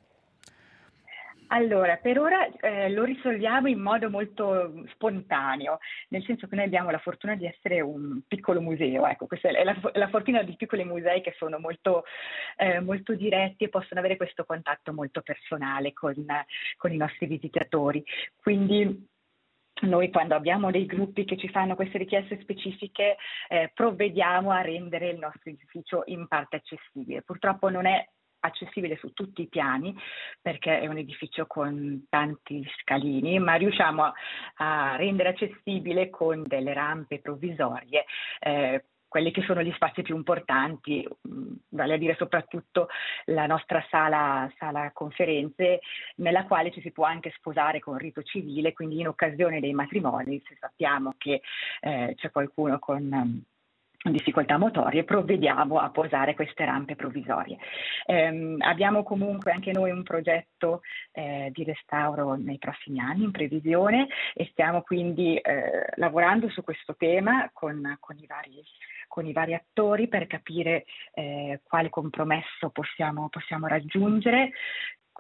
Allora, per ora eh, lo risolviamo in modo molto spontaneo, nel senso che noi abbiamo la fortuna di essere un piccolo museo, ecco, questa è la, la fortuna di piccoli musei che sono molto, eh, molto diretti e possono avere questo contatto molto personale con, con i nostri visitatori. Quindi noi quando abbiamo dei gruppi che ci fanno queste richieste specifiche eh, provvediamo a rendere il nostro edificio in parte accessibile. Purtroppo non è accessibile su tutti i piani perché è un edificio con tanti scalini, ma riusciamo a, a rendere accessibile con delle rampe provvisorie eh, quelli che sono gli spazi più importanti, vale a dire soprattutto la nostra sala, sala conferenze, nella quale ci si può anche sposare con rito civile, quindi in occasione dei matrimoni, se sappiamo che eh, c'è qualcuno con difficoltà motorie, provvediamo a posare queste rampe provvisorie. Eh, abbiamo comunque anche noi un progetto eh, di restauro nei prossimi anni in previsione e stiamo quindi eh, lavorando su questo tema con, con, i vari, con i vari attori per capire eh, quale compromesso possiamo, possiamo raggiungere.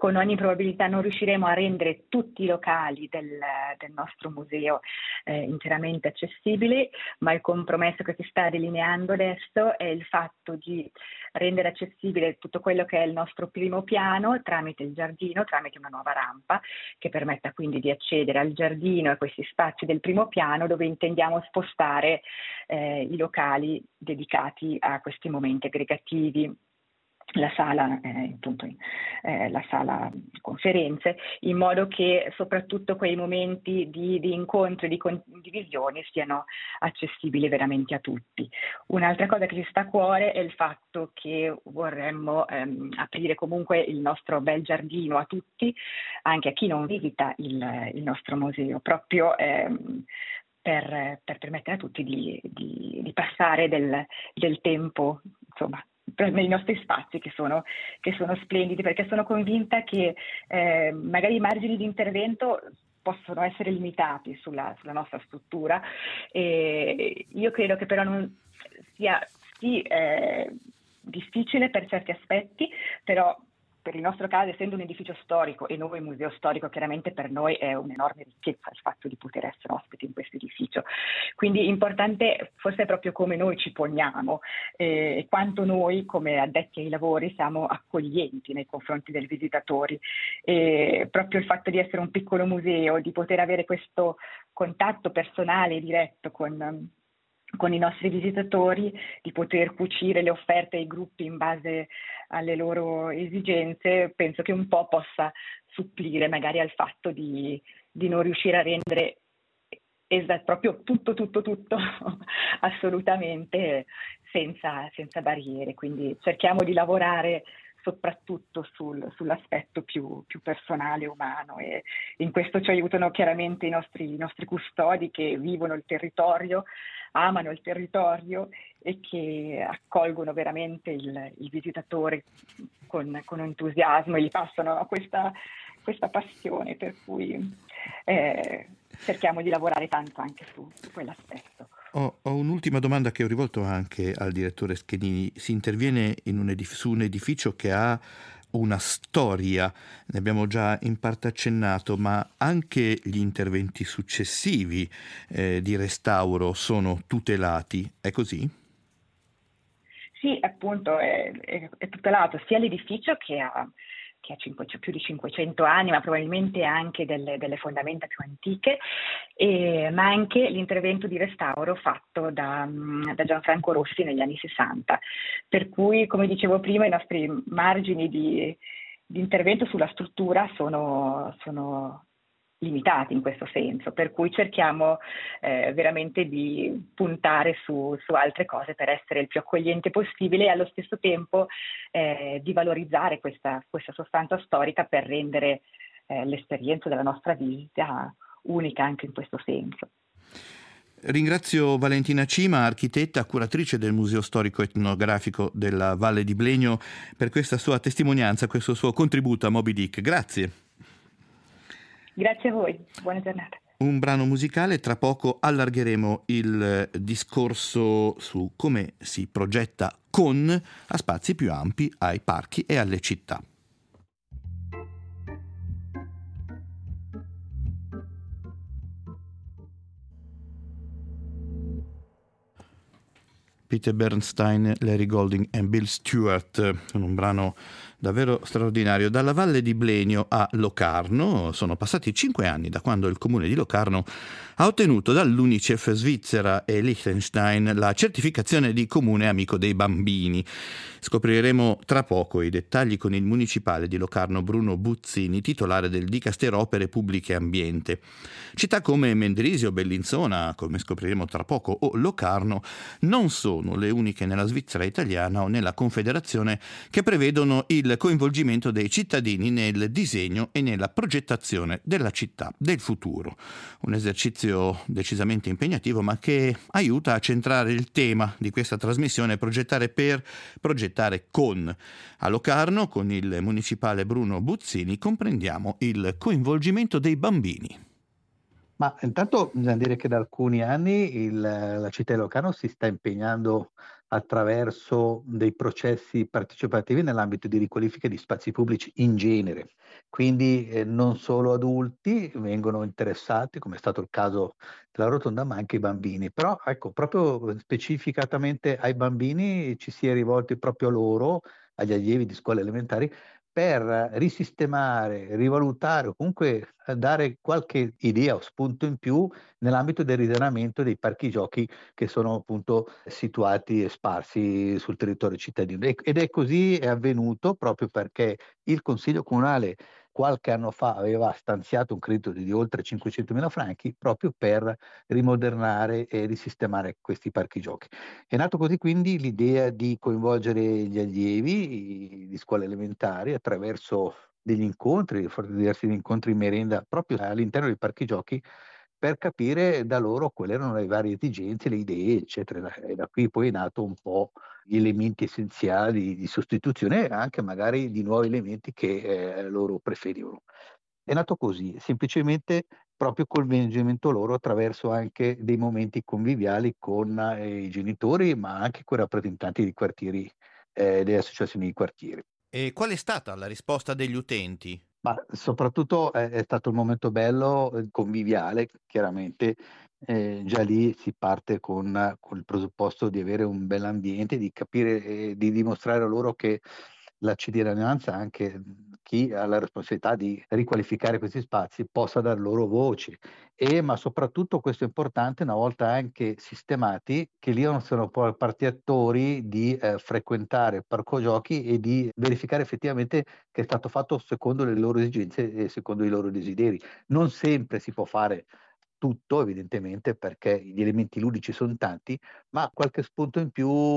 con ogni probabilità non riusciremo a rendere tutti i locali del, del nostro museo eh, interamente accessibili, ma il compromesso che si sta delineando adesso è il fatto di rendere accessibile tutto quello che è il nostro primo piano tramite il giardino, tramite una nuova rampa che permetta quindi di accedere al giardino e a questi spazi del primo piano dove intendiamo spostare eh, i locali dedicati a questi momenti aggregativi, la sala, eh, appunto, eh, la sala conferenze, in modo che soprattutto quei momenti di, di incontro e di condivisione siano accessibili veramente a tutti. Un'altra cosa che ci sta a cuore è il fatto che vorremmo ehm, aprire comunque il nostro bel giardino a tutti, anche a chi non visita il, il nostro museo, proprio ehm, per, per permettere a tutti di, di, di passare del, del tempo, insomma, nei nostri spazi che sono, che sono splendidi, perché sono convinta che eh, magari i margini di intervento possono essere limitati sulla, sulla nostra struttura, e io credo che però non sia sì eh, difficile per certi aspetti, però per il nostro caso, essendo un edificio storico e noi museo storico, chiaramente per noi è un'enorme ricchezza il fatto di poter essere ospiti in questo edificio. Quindi importante forse è proprio come noi ci poniamo eh, e quanto noi come addetti ai lavori siamo accoglienti nei confronti dei visitatori. E proprio il fatto di essere un piccolo museo, di poter avere questo contatto personale e diretto con con i nostri visitatori, di poter cucire le offerte ai gruppi in base alle loro esigenze, penso che un po' possa supplire magari al fatto di, di non riuscire a rendere esatto, proprio tutto, tutto, tutto assolutamente senza, senza barriere. Quindi cerchiamo di lavorare soprattutto sul, sull'aspetto più, più personale, umano, e in questo ci aiutano chiaramente i nostri, i nostri custodi che vivono il territorio, amano il territorio e che accolgono veramente il, il visitatore con, con entusiasmo e gli passano questa, questa passione, per cui eh, cerchiamo di lavorare tanto anche su, su quell'aspetto. Ho, ho un'ultima domanda che ho rivolto anche al direttore Schedini. Si interviene in un edif- su un edificio che ha una storia, ne abbiamo già in parte accennato, ma anche gli interventi successivi eh, di restauro sono tutelati, è così? Sì, appunto è, è, è tutelato sia l'edificio che ha che ha cinque, più di cinquecento anni, ma probabilmente anche delle, delle fondamenta più antiche, e, ma anche l'intervento di restauro fatto da, da Gianfranco Rossi negli anni sessanta. Per cui, come dicevo prima, i nostri margini di, di intervento sulla struttura sono, sono limitati in questo senso, per cui cerchiamo eh, veramente di puntare su, su altre cose per essere il più accogliente possibile e allo stesso tempo eh, di valorizzare questa, questa sostanza storica per rendere eh, l'esperienza della nostra visita unica anche in questo senso. Ringrazio Valentina Cima, architetta, curatrice del Museo Storico Etnografico della Valle di Blegno, per questa sua testimonianza, questo suo contributo a Moby Dick. Grazie. Grazie a voi, buona giornata. Un brano musicale, tra poco allargheremo il discorso su come si progetta con a spazi più ampi, ai parchi e alle città. Peter Bernstein, Larry Golding e Bill Stewart, un brano davvero straordinario. Dalla Valle di Blegno a Locarno sono passati cinque anni da quando il comune di Locarno ha ottenuto dall'Unicef Svizzera e Liechtenstein la certificazione di comune amico dei bambini. Scopriremo tra poco i dettagli con il municipale di Locarno Bruno Buzzini, titolare del Dicastero Opere Pubbliche e Ambiente. Città come Mendrisio, Bellinzona, come scopriremo tra poco, o Locarno non sono le uniche nella Svizzera italiana o nella Confederazione che prevedono il coinvolgimento dei cittadini nel disegno e nella progettazione della città del futuro. Un esercizio decisamente impegnativo, ma che aiuta a centrare il tema di questa trasmissione, progettare per, progettare con. A Locarno, con il municipale Bruno Buzzini, comprendiamo il coinvolgimento dei bambini. Ma intanto bisogna dire che da alcuni anni il, la città di Locarno si sta impegnando attraverso dei processi partecipativi nell'ambito di riqualifica di spazi pubblici in genere. Quindi eh, non solo adulti vengono interessati, come è stato il caso della rotonda, ma anche i bambini. Però ecco, proprio specificatamente ai bambini ci si è rivolti proprio a loro, agli allievi di scuole elementari, per risistemare, rivalutare o comunque dare qualche idea o spunto in più nell'ambito del risanamento dei parchi giochi che sono appunto situati e sparsi sul territorio cittadino. Ed è così è avvenuto proprio perché il Consiglio Comunale qualche anno fa aveva stanziato un credito di oltre cinquecentomila franchi proprio per rimodernare e risistemare questi parchi giochi. È nato così quindi l'idea di coinvolgere gli allievi di scuole elementari attraverso degli incontri, diversi incontri in merenda proprio all'interno dei parchi giochi, per capire da loro quali erano le varie esigenze, le idee, eccetera. E da qui poi è nato un po' gli elementi essenziali di sostituzione e anche magari di nuovi elementi che eh, loro preferivano. È nato così, semplicemente proprio col coinvolgimento loro attraverso anche dei momenti conviviali con eh, i genitori, ma anche con i rappresentanti dei quartieri, eh, delle associazioni di quartiere. E qual è stata la risposta degli utenti? Ma soprattutto è, è stato il momento bello, eh, conviviale, chiaramente. Eh, già lì si parte con, con il presupposto di avere un bel ambiente, di capire e di dimostrare a loro che la cittadinanza, anche chi ha la responsabilità di riqualificare questi spazi, possa dar loro voce. E, ma soprattutto questo è importante, una volta anche sistemati, che lì sono poi parti attori di eh, frequentare il parco giochi e di verificare effettivamente che è stato fatto secondo le loro esigenze e secondo i loro desideri. Non sempre si può fare tutto, evidentemente, perché gli elementi ludici sono tanti, ma qualche spunto in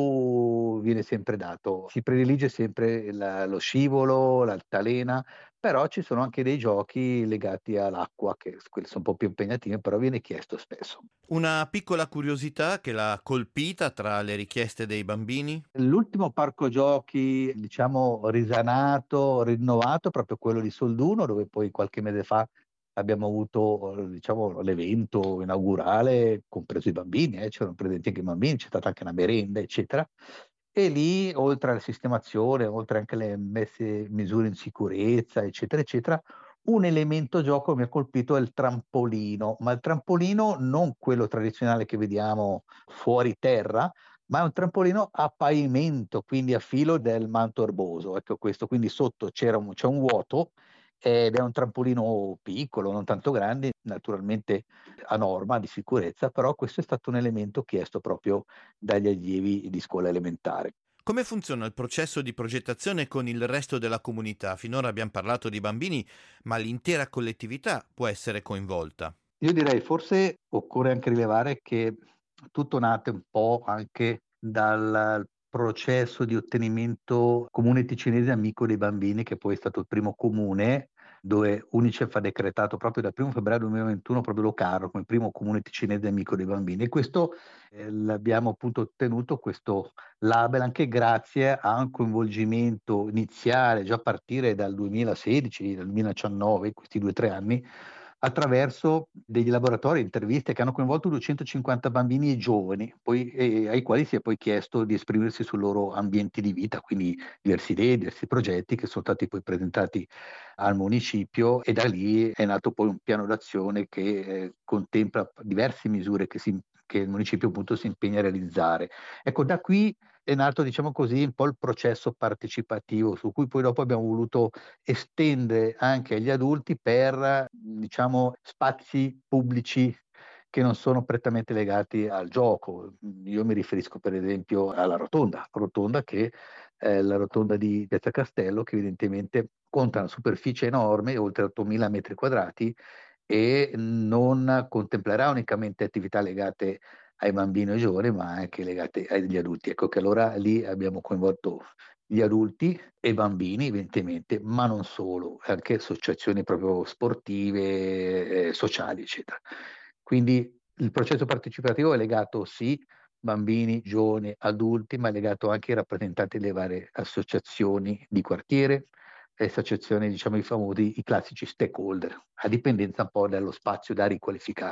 più viene sempre dato. Si predilige sempre la, lo scivolo, l'altalena, però ci sono anche dei giochi legati all'acqua, che quelli sono un po' più impegnativi, però viene chiesto spesso. Una piccola curiosità che l'ha colpita tra le richieste dei bambini? L'ultimo parco giochi, diciamo, risanato, rinnovato, è proprio quello di Solduno, dove poi qualche mese fa abbiamo avuto, diciamo, l'evento inaugurale, compreso i bambini, eh, c'erano presenti anche i bambini, c'è stata anche una merenda, eccetera. E lì, oltre alla sistemazione, oltre anche alle messe misure in sicurezza, eccetera, eccetera, un elemento gioco mi ha colpito è il trampolino, ma il trampolino non quello tradizionale che vediamo fuori terra, ma è un trampolino a pavimento, quindi a filo del manto erboso. Ecco questo, quindi sotto c'era un, c'è un vuoto ed è un trampolino piccolo, non tanto grande, naturalmente a norma di sicurezza, però questo è stato un elemento chiesto proprio dagli allievi di scuola elementare. Come funziona il processo di progettazione con il resto della comunità? Finora abbiamo parlato di bambini, ma l'intera collettività può essere coinvolta. Io direi forse occorre anche rilevare che tutto nate un po' anche dal processo di ottenimento Comune Ticinese Amico dei Bambini, che poi è stato il primo comune dove UNICEF ha decretato proprio dal primo febbraio duemilaventuno proprio Locarno come primo comune ticinese amico dei bambini. E questo eh, l'abbiamo appunto ottenuto, questo label, anche grazie a un coinvolgimento iniziale, già a partire dal duemilasedici, dal duemiladiciannove, questi due o tre anni, attraverso degli laboratori, interviste che hanno coinvolto duecentocinquanta bambini e giovani, poi, e, ai quali si è poi chiesto di esprimersi sui loro ambienti di vita, quindi diverse idee, diversi progetti che sono stati poi presentati al municipio, e da lì è nato poi un piano d'azione che eh, contempla diverse misure che, si, che il municipio appunto si impegna a realizzare. Ecco, da qui è nato, diciamo così, un po' il processo partecipativo, su cui poi dopo abbiamo voluto estendere anche agli adulti per, diciamo, spazi pubblici che non sono prettamente legati al gioco. Io mi riferisco per esempio alla rotonda, rotonda che è la rotonda di Piazza Castello, che evidentemente conta una superficie enorme, oltre ottomila metri quadrati, e non contemplerà unicamente attività legate ai bambini e ai giovani, ma anche legate agli adulti. Ecco che allora lì abbiamo coinvolto gli adulti e i bambini, evidentemente, ma non solo, anche associazioni proprio sportive, eh, sociali, eccetera. Quindi il processo partecipativo è legato, sì, bambini, giovani, adulti, ma è legato anche ai rappresentanti delle varie associazioni di quartiere, le associazioni, diciamo, i famosi, i classici stakeholder, a dipendenza un po' dallo spazio da riqualificare.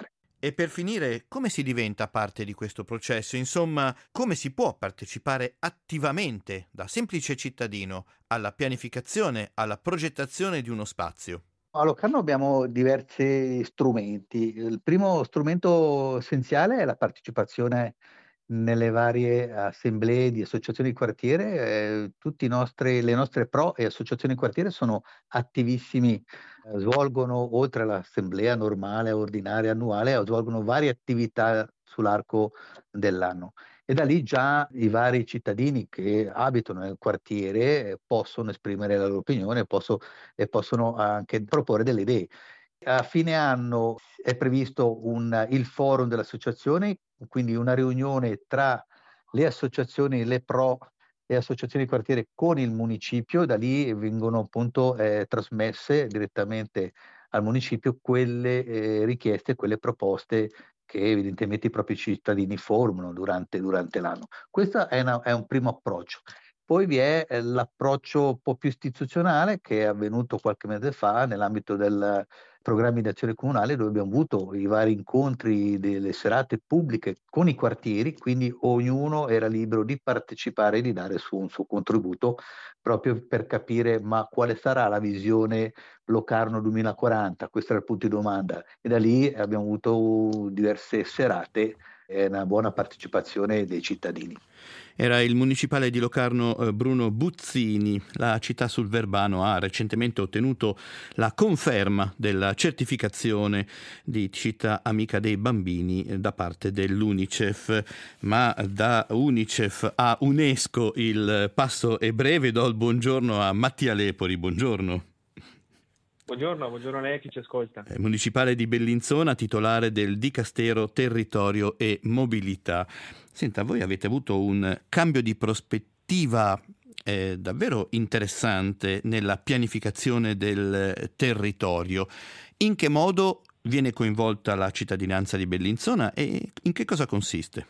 E per finire, come si diventa parte di questo processo? Insomma, come si può partecipare attivamente da semplice cittadino alla pianificazione, alla progettazione di uno spazio? A Locarno abbiamo diversi strumenti. Il primo strumento essenziale è la partecipazione nelle varie assemblee di associazioni di quartiere. Eh, tutti i nostri, le nostre pro e associazioni di quartiere sono attivissimi, eh, svolgono oltre all'assemblea normale, ordinaria, annuale, svolgono varie attività sull'arco dell'anno. E da lì già i vari cittadini che abitano nel quartiere possono esprimere la loro opinione posso, e possono anche proporre delle idee. A fine anno è previsto un, il forum delle associazioni, quindi una riunione tra le associazioni, le pro e associazioni di quartiere con il municipio. Da lì vengono appunto eh, trasmesse direttamente al municipio quelle eh, richieste, quelle proposte che evidentemente i propri cittadini formano durante, durante l'anno. Questo è, una, è un primo approccio. Poi vi è eh, l'approccio un po' più istituzionale che è avvenuto qualche mese fa nell'ambito del programmi di azione comunale, dove abbiamo avuto i vari incontri delle serate pubbliche con i quartieri, quindi ognuno era libero di partecipare e di dare su un suo contributo proprio per capire ma quale sarà la visione Locarno duemilaquaranta, questo era il punto di domanda, e da lì abbiamo avuto diverse serate e una buona partecipazione dei cittadini. Era il municipale di Locarno eh, Bruno Buzzini. La città sul Verbano ha recentemente ottenuto la conferma della certificazione di città amica dei bambini eh, da parte dell'UNICEF, ma da UNICEF a UNESCO il passo è breve. Do il buongiorno a Mattia Lepori. Buongiorno. Buongiorno, buongiorno a lei chi ci ascolta. È municipale di Bellinzona, titolare del Dicastero Territorio e Mobilità. Senta, voi avete avuto un cambio di prospettiva eh, davvero interessante nella pianificazione del territorio. In che modo viene coinvolta la cittadinanza di Bellinzona e in che cosa consiste?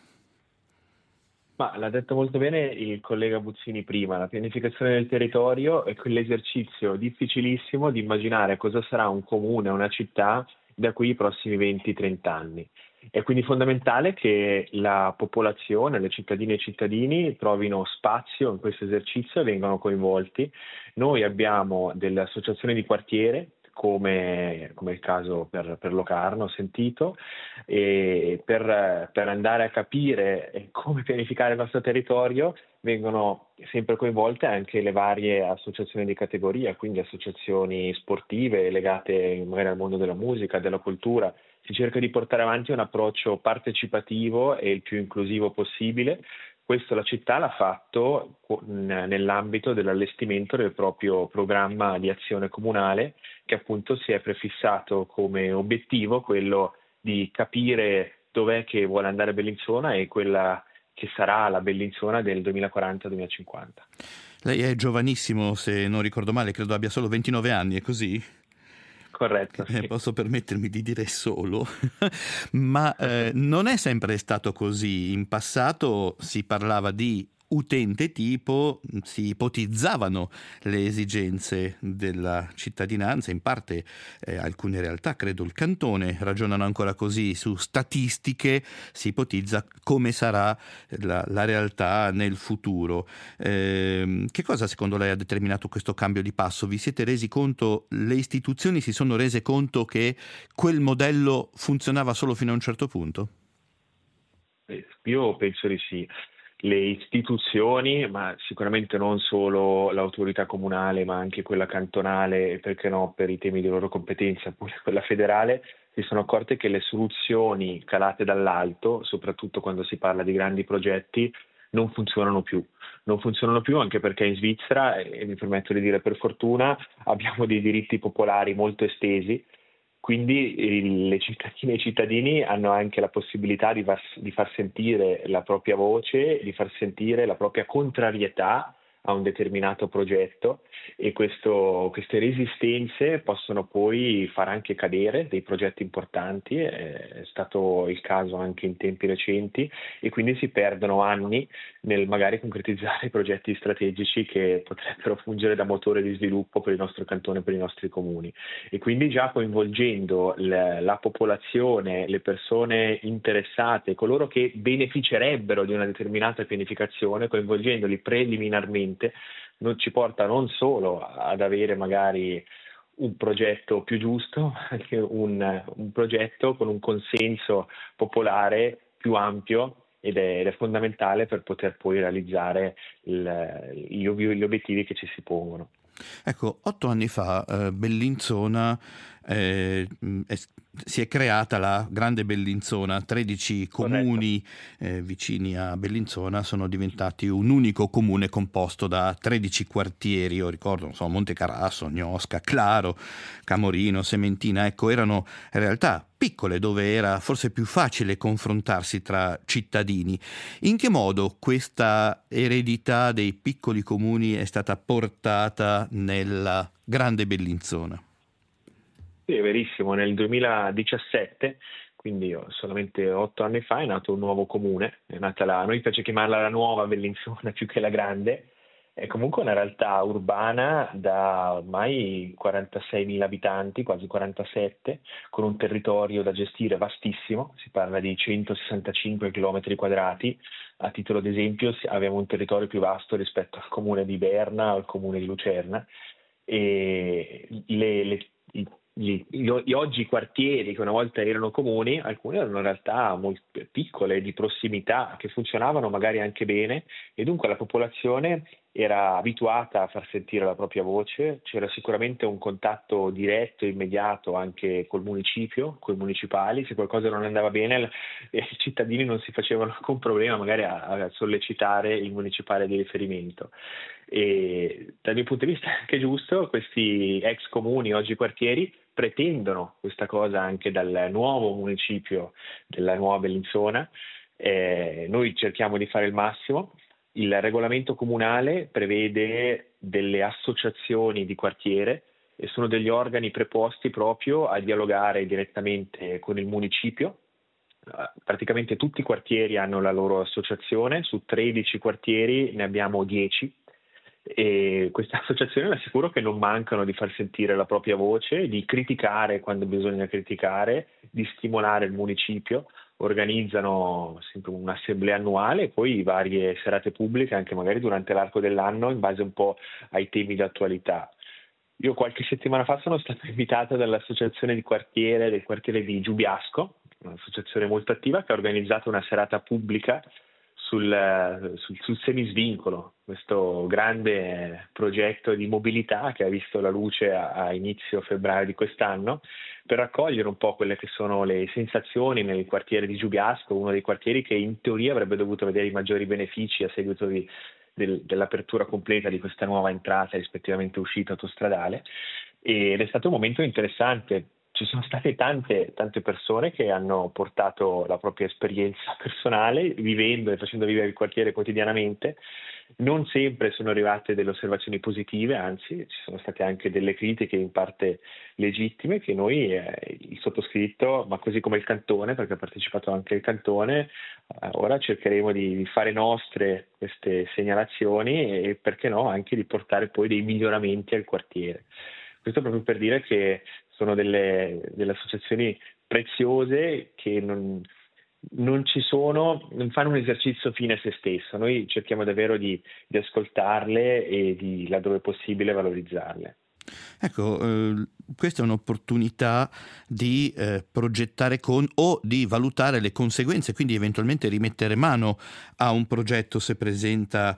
Ma l'ha detto molto bene il collega Buzzini prima, la pianificazione del territorio è quell'esercizio difficilissimo di immaginare cosa sarà un comune, una città da qui i prossimi venti trenta anni. È quindi fondamentale che la popolazione, le cittadine e i cittadini trovino spazio in questo esercizio e vengano coinvolti. Noi abbiamo delle associazioni di quartiere, come, come il caso per, per Locarno, ho sentito, e per, per andare a capire come pianificare il nostro territorio vengono sempre coinvolte anche le varie associazioni di categoria, quindi associazioni sportive legate magari al mondo della musica, della cultura. Si cerca di portare avanti un approccio partecipativo e il più inclusivo possibile. Questo la città l'ha fatto nell'ambito dell'allestimento del proprio programma di azione comunale, che appunto si è prefissato come obiettivo quello di capire dov'è che vuole andare Bellinzona e quella che sarà la Bellinzona del duemilaquaranta duemilacinquanta. Lei è giovanissimo, se non ricordo male, credo abbia solo ventinove anni, è così? Corretto, sì. Eh, posso permettermi di dire solo, ma eh, non è sempre stato così. In passato si parlava di utente tipo, si ipotizzavano le esigenze della cittadinanza, in parte eh, alcune realtà, credo il cantone, ragionano ancora così, su statistiche si ipotizza come sarà la, la realtà nel futuro. Eh, che cosa secondo lei ha determinato questo cambio di passo? Vi siete resi conto, le istituzioni si sono rese conto che quel modello funzionava solo fino a un certo punto? Io penso di sì. Le istituzioni, ma sicuramente non solo l'autorità comunale, ma anche quella cantonale e perché no per i temi di loro competenza, pure quella federale, si sono accorte che le soluzioni calate dall'alto, soprattutto quando si parla di grandi progetti, non funzionano più. Non funzionano più anche perché in Svizzera, e mi permetto di dire per fortuna, abbiamo dei diritti popolari molto estesi. Quindi le cittadine e i cittadini hanno anche la possibilità di far, di far sentire la propria voce, di far sentire la propria contrarietà a un determinato progetto, e questo, queste resistenze possono poi far anche cadere dei progetti importanti, è stato il caso anche in tempi recenti, e quindi si perdono anni nel magari concretizzare progetti strategici che potrebbero fungere da motore di sviluppo per il nostro cantone, per i nostri comuni. E quindi già coinvolgendo la, la popolazione, le persone interessate, coloro che beneficerebbero di una determinata pianificazione, coinvolgendoli preliminarmente, non ci porta non solo ad avere magari un progetto più giusto, ma anche un, un progetto con un consenso popolare più ampio, ed è, ed è fondamentale per poter poi realizzare il, gli, gli obiettivi che ci si pongono. Ecco, otto anni fa eh, Bellinzona eh, è, si è creata la Grande Bellinzona, tredici comuni eh, vicini a Bellinzona sono diventati un unico comune composto da tredici quartieri. Io ricordo, non so, Monte Carasso, Gnosca, Claro, Camorino, Sementina, ecco, erano realtà piccole dove era forse più facile confrontarsi tra cittadini. In che modo questa eredità dei piccoli comuni è stata portata nella Grande Bellinzona? Sì, è verissimo. Nel duemiladiciassette, quindi solamente otto anni fa, è nato un nuovo comune. È nata la, noi piace chiamarla la nuova Bellinzona più che la grande. È comunque una realtà urbana da ormai quarantaseimila abitanti, quasi quarantasette, con un territorio da gestire vastissimo. Si parla di centosessantacinque chilometri quadrati. A titolo d'esempio abbiamo un territorio più vasto rispetto al comune di Berna o al comune di Lucerna. E le, le, i, Gli, gli, gli oggi quartieri che una volta erano comuni, alcune erano in realtà molto piccole, di prossimità, che funzionavano magari anche bene, e dunque la popolazione era abituata a far sentire la propria voce. C'era sicuramente un contatto diretto, immediato anche col municipio, coi municipali. Se qualcosa non andava bene, i cittadini non si facevano alcun problema magari a, a sollecitare il municipale di riferimento. E dal mio punto di vista è anche giusto, questi ex comuni, oggi quartieri, pretendono questa cosa anche dal nuovo municipio della nuova Bellinzona. Eh, noi cerchiamo di fare il massimo. Il regolamento comunale prevede delle associazioni di quartiere e sono degli organi preposti proprio a dialogare direttamente con il municipio. Praticamente tutti i quartieri hanno la loro associazione, su tredici quartieri ne abbiamo dieci. E queste associazioni vi assicuro che non mancano di far sentire la propria voce, di criticare quando bisogna criticare, di stimolare il municipio. Organizzano sempre un'assemblea annuale e poi varie serate pubbliche anche magari durante l'arco dell'anno in base un po' ai temi di attualità. Io qualche settimana fa sono stato invitato dall'associazione di quartiere del quartiere di Giubiasco, un'associazione molto attiva che ha organizzato una serata pubblica sul, sul, sul semisvincolo, questo grande progetto di mobilità che ha visto la luce a, a inizio febbraio di quest'anno, per raccogliere un po' quelle che sono le sensazioni nel quartiere di Giubiasco, uno dei quartieri che in teoria avrebbe dovuto vedere i maggiori benefici a seguito di, del, dell'apertura completa di questa nuova entrata, rispettivamente uscita autostradale, ed è stato un momento interessante. Ci sono state tante, tante persone che hanno portato la propria esperienza personale, vivendo e facendo vivere il quartiere quotidianamente. Non sempre sono arrivate delle osservazioni positive, anzi ci sono state anche delle critiche in parte legittime che noi, eh, il sottoscritto, ma così come il cantone, perché ha partecipato anche il cantone, eh, ora cercheremo di, di fare nostre queste segnalazioni e perché no anche di portare poi dei miglioramenti al quartiere. Questo proprio per dire che sono delle, delle associazioni preziose che non, non ci sono, non fanno un esercizio fine a se stesso. Noi cerchiamo davvero di, di ascoltarle e di, laddove possibile, valorizzarle. Ecco, eh, questa è un'opportunità di eh, progettare con o di valutare le conseguenze, quindi eventualmente rimettere mano a un progetto se presenta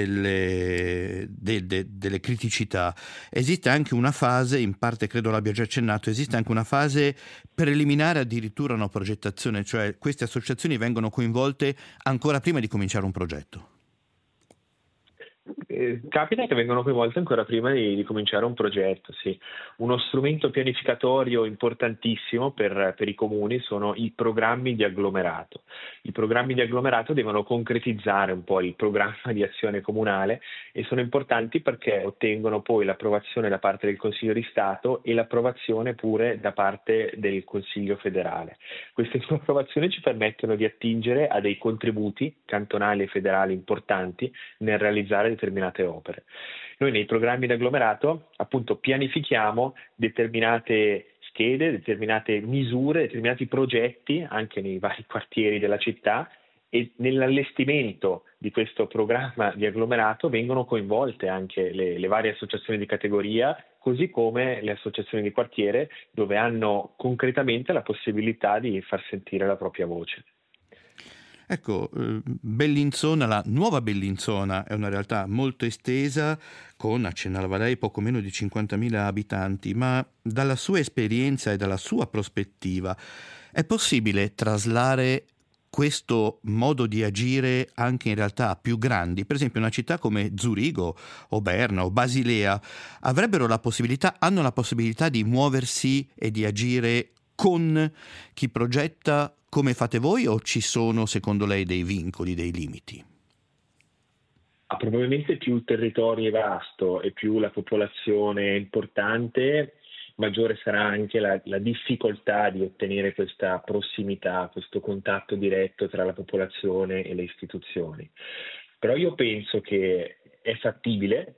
delle, de, de, delle criticità. Esiste anche una fase, in parte credo l'abbia già accennato, esiste anche una fase preliminare addirittura a una progettazione, cioè queste associazioni vengono coinvolte ancora prima di cominciare un progetto. Eh, capita che vengono coinvolte ancora prima di, di cominciare un progetto, sì. Uno strumento pianificatorio importantissimo per, per i comuni sono i programmi di agglomerato. I programmi di agglomerato devono concretizzare un po' il programma di azione comunale e sono importanti perché ottengono poi l'approvazione da parte del Consiglio di Stato e l'approvazione pure da parte del Consiglio federale. Queste due approvazioni ci permettono di attingere a dei contributi cantonali e federali importanti nel realizzare determinate opere. Noi nei programmi di agglomerato appunto pianifichiamo determinate schede, determinate misure, determinati progetti anche nei vari quartieri della città e nell'allestimento di questo programma di agglomerato vengono coinvolte anche le, le varie associazioni di categoria, così come le associazioni di quartiere dove hanno concretamente la possibilità di far sentire la propria voce. Ecco, Bellinzona, la nuova Bellinzona è una realtà molto estesa con, accennava lei, poco meno di cinquantamila abitanti, ma dalla sua esperienza e dalla sua prospettiva è possibile traslare questo modo di agire anche in realtà più grandi? Per esempio una città come Zurigo o Berna o Basilea avrebbero la possibilità, hanno la possibilità di muoversi e di agire con chi progetta come fate voi, o ci sono secondo lei dei vincoli, dei limiti? Ah, probabilmente più il territorio è vasto e più la popolazione è importante, maggiore sarà anche la, la difficoltà di ottenere questa prossimità, questo contatto diretto tra la popolazione e le istituzioni. Però io penso che è fattibile.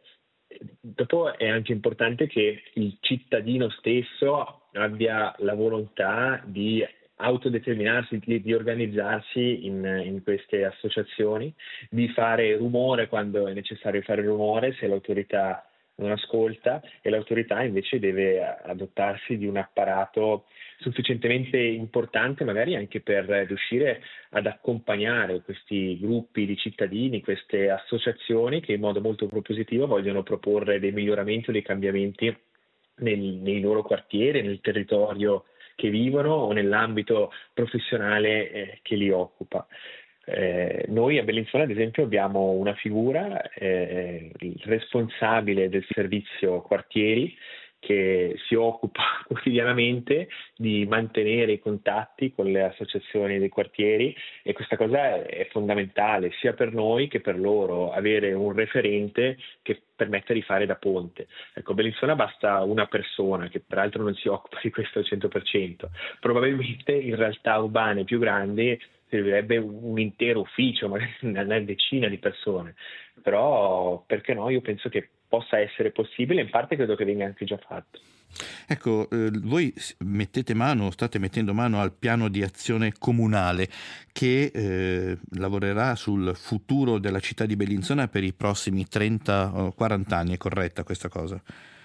Dopo è anche importante che il cittadino stesso abbia la volontà di autodeterminarsi, di, di organizzarsi in, in queste associazioni, di fare rumore quando è necessario fare rumore se l'autorità non ascolta, e l'autorità invece deve adottarsi di un apparato sufficientemente importante magari anche per riuscire ad accompagnare questi gruppi di cittadini, queste associazioni che in modo molto propositivo vogliono proporre dei miglioramenti o dei cambiamenti nel, nei loro quartieri, nel territorio che vivono o nell'ambito professionale eh, che li occupa. Eh, noi a Bellinzona ad esempio abbiamo una figura, eh, il responsabile del servizio quartieri, che si occupa quotidianamente di mantenere i contatti con le associazioni dei quartieri, e questa cosa è fondamentale sia per noi che per loro, avere un referente che permetta di fare da ponte. Ecco, a Bellinzona basta una persona, che peraltro non si occupa di questo al cento per cento. Probabilmente in realtà urbane più grandi servirebbe un intero ufficio, magari una decina di persone, però perché no? Io penso che possa essere possibile, in parte credo che venga anche già fatto. Ecco, eh, voi mettete mano, state mettendo mano al piano di azione comunale che eh, lavorerà sul futuro della città di Bellinzona per i prossimi trenta o quaranta anni, è corretta questa cosa?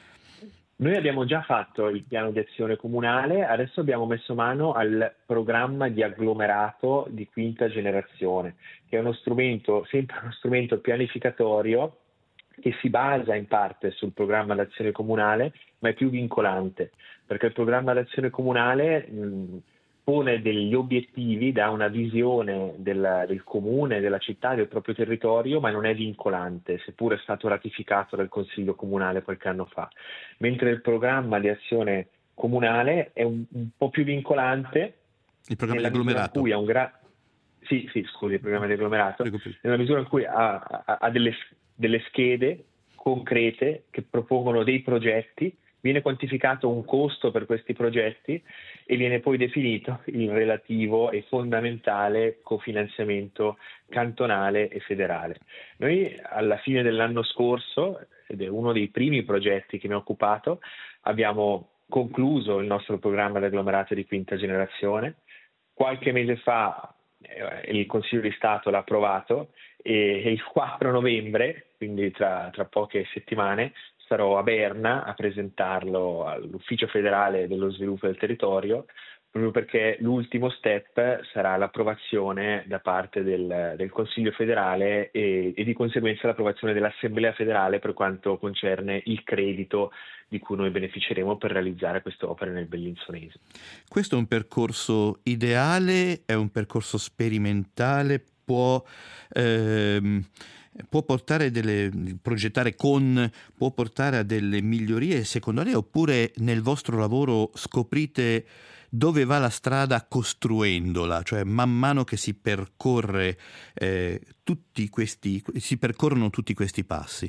Noi abbiamo già fatto il piano di azione comunale, adesso abbiamo messo mano al programma di agglomerato di quinta generazione, che è uno strumento, sempre uno strumento pianificatorio che si basa in parte sul programma d'azione comunale, ma è più vincolante, perché il programma d'azione comunale mh, pone degli obiettivi, dà una visione del, del comune, della città, del proprio territorio, ma non è vincolante, seppure è stato ratificato dal Consiglio comunale qualche anno fa. Mentre il programma di azione comunale è un, un po' più vincolante. Il programma di agglomerato? In cui ha un gra- sì, sì, scusi, il programma di agglomerato, nella misura in cui ha, ha, ha delle, delle schede concrete che propongono dei progetti, viene quantificato un costo per questi progetti e viene poi definito il relativo e fondamentale cofinanziamento cantonale e federale. Noi alla fine dell'anno scorso, ed è uno dei primi progetti che mi ho occupato, abbiamo concluso il nostro programma di agglomerato di quinta generazione. Qualche mese fa eh, il Consiglio di Stato l'ha approvato e, e il quattro novembre, quindi tra, tra poche settimane, sarò a Berna a presentarlo all'Ufficio federale dello sviluppo del territorio, proprio perché l'ultimo step sarà l'approvazione da parte del, del Consiglio federale e, e di conseguenza l'approvazione dell'Assemblea federale per quanto concerne il credito di cui noi beneficeremo per realizzare queste opere nel Bellinzonese. Questo è un percorso ideale, è un percorso sperimentale può ehm, può portare delle progettare con può portare a delle migliorie secondo lei, oppure nel vostro lavoro scoprite dove va la strada costruendola, cioè man mano che si percorre eh, tutti questi si percorrono tutti questi passi?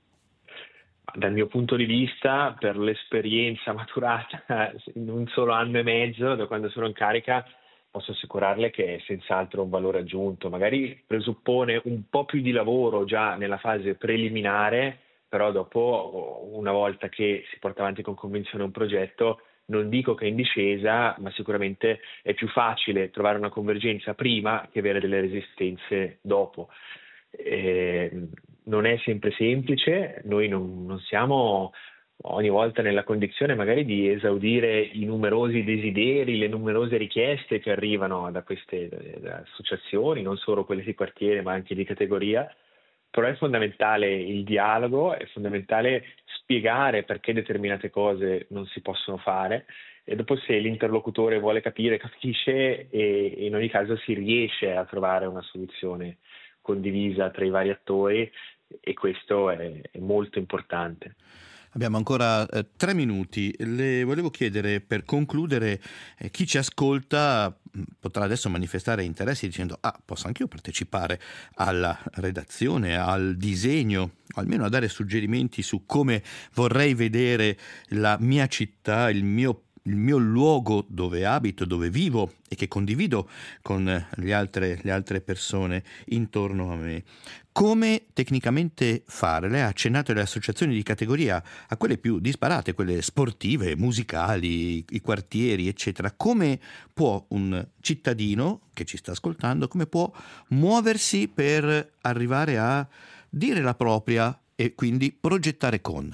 Dal mio punto di vista, per l'esperienza maturata in un solo anno e mezzo da quando sono in carica, posso assicurarle che è senz'altro un valore aggiunto. Magari presuppone un po' più di lavoro già nella fase preliminare, però dopo, una volta che si porta avanti con convinzione un progetto, non dico che è in discesa, ma sicuramente è più facile trovare una convergenza prima che avere delle resistenze dopo. Eh, non è sempre semplice, noi non, non siamo ogni volta nella condizione magari di esaudire i numerosi desideri, le numerose richieste che arrivano da queste da associazioni, non solo quelle di quartiere ma anche di categoria, però è fondamentale il dialogo, è fondamentale spiegare perché determinate cose non si possono fare e dopo se l'interlocutore vuole capire, capisce e in ogni caso si riesce a trovare una soluzione condivisa tra i vari attori e questo è, è molto importante. Abbiamo ancora eh, tre minuti. Le volevo chiedere, per concludere, eh, chi ci ascolta mh, potrà adesso manifestare interessi dicendo ah, posso anche io partecipare alla redazione, al disegno, o almeno a dare suggerimenti su come vorrei vedere la mia città, il mio il mio luogo dove abito, dove vivo e che condivido con le altre, le altre persone intorno a me. Come tecnicamente fare? Lei ha accennato alle associazioni di categoria, a quelle più disparate, quelle sportive, musicali, i quartieri, eccetera. Come può un cittadino che ci sta ascoltando, come può muoversi per arrivare a dire la propria e quindi progettare con?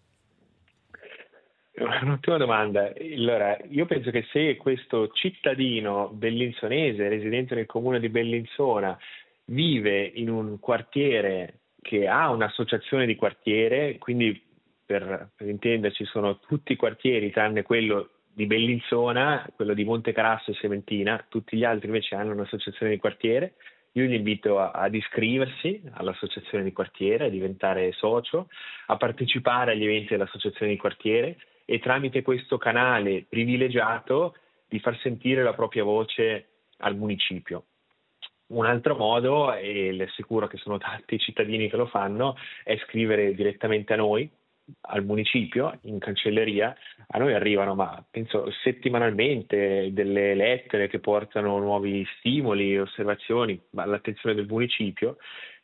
Un'ottima domanda. Allora, io penso che se questo cittadino bellinzonese, residente nel comune di Bellinzona, vive in un quartiere che ha un'associazione di quartiere, quindi per, per intenderci sono tutti i quartieri tranne quello di Bellinzona, quello di Montecarasso e Sementina, tutti gli altri invece hanno un'associazione di quartiere, io li invito a, ad iscriversi all'associazione di quartiere, a diventare socio, a partecipare agli eventi dell'associazione di quartiere e tramite questo canale privilegiato di far sentire la propria voce al municipio. Un altro modo, e le assicuro che sono tanti i cittadini che lo fanno, è scrivere direttamente a noi, al municipio, in cancelleria. A noi arrivano, ma penso settimanalmente, delle lettere che portano nuovi stimoli, osservazioni all'attenzione del municipio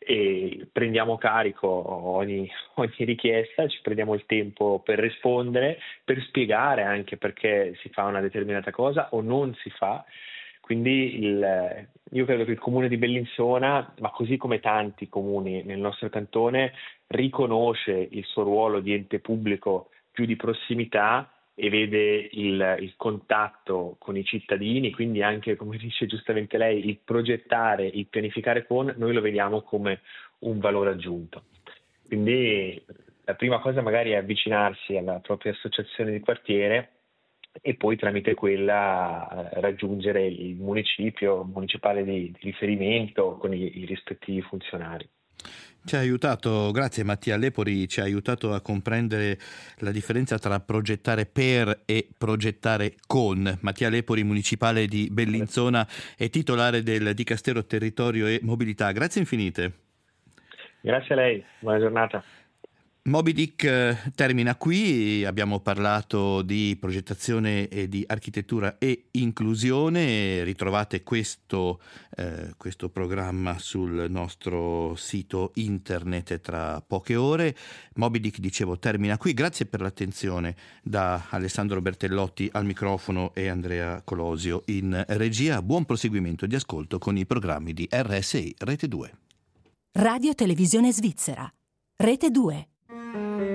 e prendiamo carico ogni, ogni richiesta, ci prendiamo il tempo per rispondere, per spiegare anche perché si fa una determinata cosa o non si fa. Quindi il, io credo che il comune di Bellinzona, ma così come tanti comuni nel nostro cantone, riconosce il suo ruolo di ente pubblico più di prossimità e vede il, il contatto con i cittadini, quindi anche, come dice giustamente lei, il progettare, il pianificare con, noi lo vediamo come un valore aggiunto. Quindi la prima cosa magari è avvicinarsi alla propria associazione di quartiere e poi tramite quella raggiungere il municipio municipale di, di riferimento con i, i rispettivi funzionari. Ci ha aiutato, grazie Mattia Lepori, ci ha aiutato a comprendere la differenza tra progettare per e progettare con. Mattia Lepori, municipale di Bellinzona e titolare del Dicastero Territorio e Mobilità. Grazie infinite. Grazie a lei, buona giornata. Moby Dick termina qui, abbiamo parlato di progettazione e di architettura e inclusione, ritrovate questo, eh, questo programma sul nostro sito internet tra poche ore. Moby Dick, dicevo, termina qui, grazie per l'attenzione da Alessandro Bertellotti al microfono e Andrea Colosio in regia, buon proseguimento di ascolto con i programmi di R S I Rete due. Radio Televisione Svizzera, Rete due.